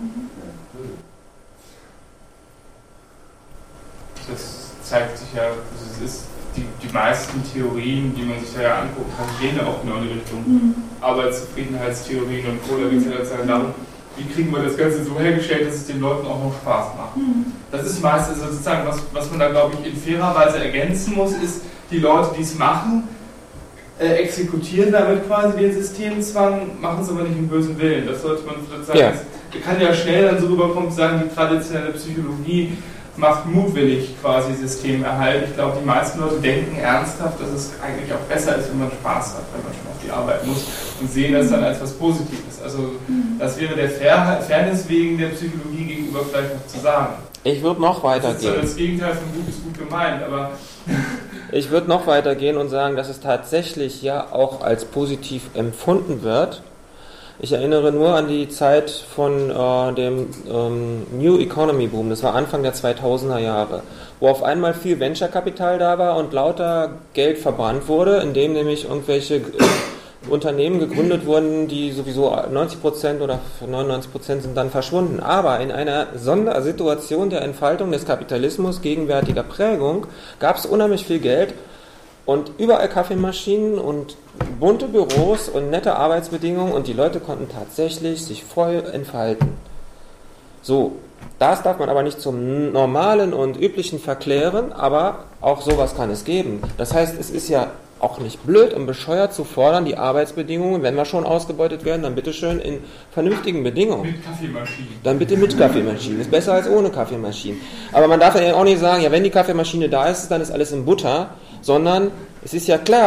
Das zeigt sich ja, es ist die, die meisten Theorien, die man sich ja anguckt, gehen ja auch genau in die Richtung. Mhm. Arbeitszufriedenheitstheorien und Co. Da geht es ja letztendlich darum, wie kriegen wir das Ganze so hergestellt, dass es den Leuten auch noch Spaß macht. Mhm. Das ist meistens sozusagen, was, was man da, glaube ich, in fairer Weise ergänzen muss, ist, die Leute, die es machen, äh, exekutieren damit quasi den Systemzwang, machen es aber nicht im bösen Willen. Das sollte man sozusagen, ja. Das kann ja schnell dann so rüberkommen, zu sagen, die traditionelle Psychologie macht mutwillig quasi Systemerhalt. Ich glaube, die meisten Leute denken ernsthaft, dass es eigentlich auch besser ist, wenn man Spaß hat, wenn man schon auf die Arbeit muss und sehen das dann als was Positives. Also das wäre der Fair- Fairness wegen der Psychologie gegenüber vielleicht noch zu sagen. Ich würde noch weitergehen. Das ist ja das Gegenteil von gut ist gut gemeint, aber... Ich würde noch weitergehen und sagen, dass es tatsächlich ja auch als positiv empfunden wird. Ich erinnere nur an die Zeit von äh, dem ähm, New Economy Boom, das war Anfang der zweitausender Jahre, wo auf einmal viel Venture-Kapital da war und lauter Geld verbrannt wurde, indem nämlich irgendwelche äh, Unternehmen gegründet wurden, die sowieso neunzig Prozent oder neunundneunzig Prozent sind dann verschwunden. Aber in einer Sondersituation der Entfaltung des Kapitalismus, gegenwärtiger Prägung, gab es unheimlich viel Geld und überall Kaffeemaschinen und bunte Büros und nette Arbeitsbedingungen und die Leute konnten tatsächlich sich voll entfalten. So, das darf man aber nicht zum normalen und üblichen verklären, aber auch sowas kann es geben. Das heißt, es ist ja auch nicht blöd und bescheuert zu fordern, die Arbeitsbedingungen, wenn wir schon ausgebeutet werden, dann bitteschön in vernünftigen Bedingungen. Mit Kaffeemaschinen. Dann bitte mit Kaffeemaschinen. Ist besser als ohne Kaffeemaschinen. Aber man darf ja auch nicht sagen, ja, wenn die Kaffeemaschine da ist, dann ist alles in Butter, sondern es ist ja klar,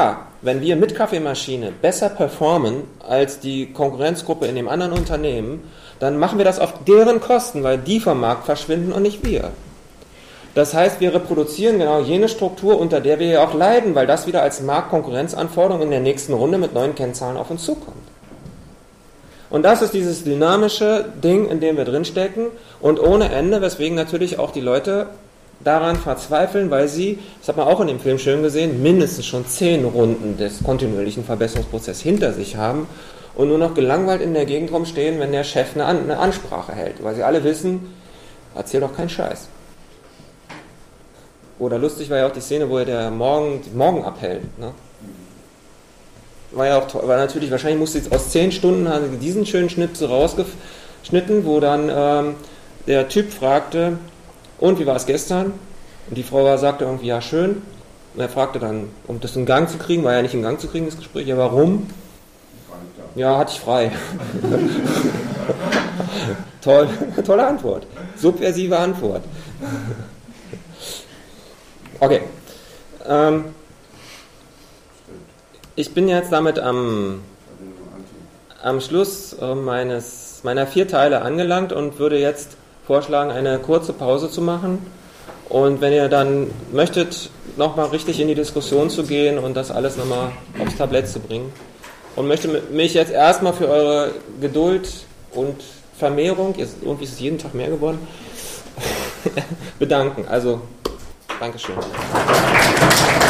wenn wir mit Kaffeemaschine besser performen als die Konkurrenzgruppe in dem anderen Unternehmen, dann machen wir das auf deren Kosten, weil die vom Markt verschwinden und nicht wir. Das heißt, wir reproduzieren genau jene Struktur, unter der wir ja auch leiden, weil das wieder als Marktkonkurrenzanforderung in der nächsten Runde mit neuen Kennzahlen auf uns zukommt. Und das ist dieses dynamische Ding, in dem wir drinstecken und ohne Ende, weswegen natürlich auch die Leute daran verzweifeln, weil sie, das hat man auch in dem Film schön gesehen, mindestens schon zehn Runden des kontinuierlichen Verbesserungsprozesses hinter sich haben und nur noch gelangweilt in der Gegend rumstehen, wenn der Chef eine, An- eine Ansprache hält, weil sie alle wissen, erzähl doch keinen Scheiß. Oder lustig war ja auch die Szene, wo er der Morgen, Morgen abhält. Ne? War ja auch toll, war natürlich, wahrscheinlich musste jetzt aus zehn Stunden haben diesen schönen Schnipsel rausgeschnitten, wo dann ähm, der Typ fragte, und wie war es gestern? Und die Frau war, sagte irgendwie, ja schön. Und er fragte dann, um das in Gang zu kriegen, war ja nicht in Gang zu kriegen, das Gespräch, ja warum? Ja, hatte ich frei. Toll, tolle Antwort. Subversive Antwort. Okay. Ähm, ich bin jetzt damit am, am Schluss äh, meines, meiner vier Teile angelangt und würde jetzt vorschlagen, eine kurze Pause zu machen. Und wenn ihr dann möchtet, nochmal richtig in die Diskussion zu gehen und das alles nochmal aufs Tablett zu bringen. Und möchte mich jetzt erstmal für eure Geduld und Vermehrung, jetzt, irgendwie ist es jeden Tag mehr geworden, bedanken. Also, Dankeschön.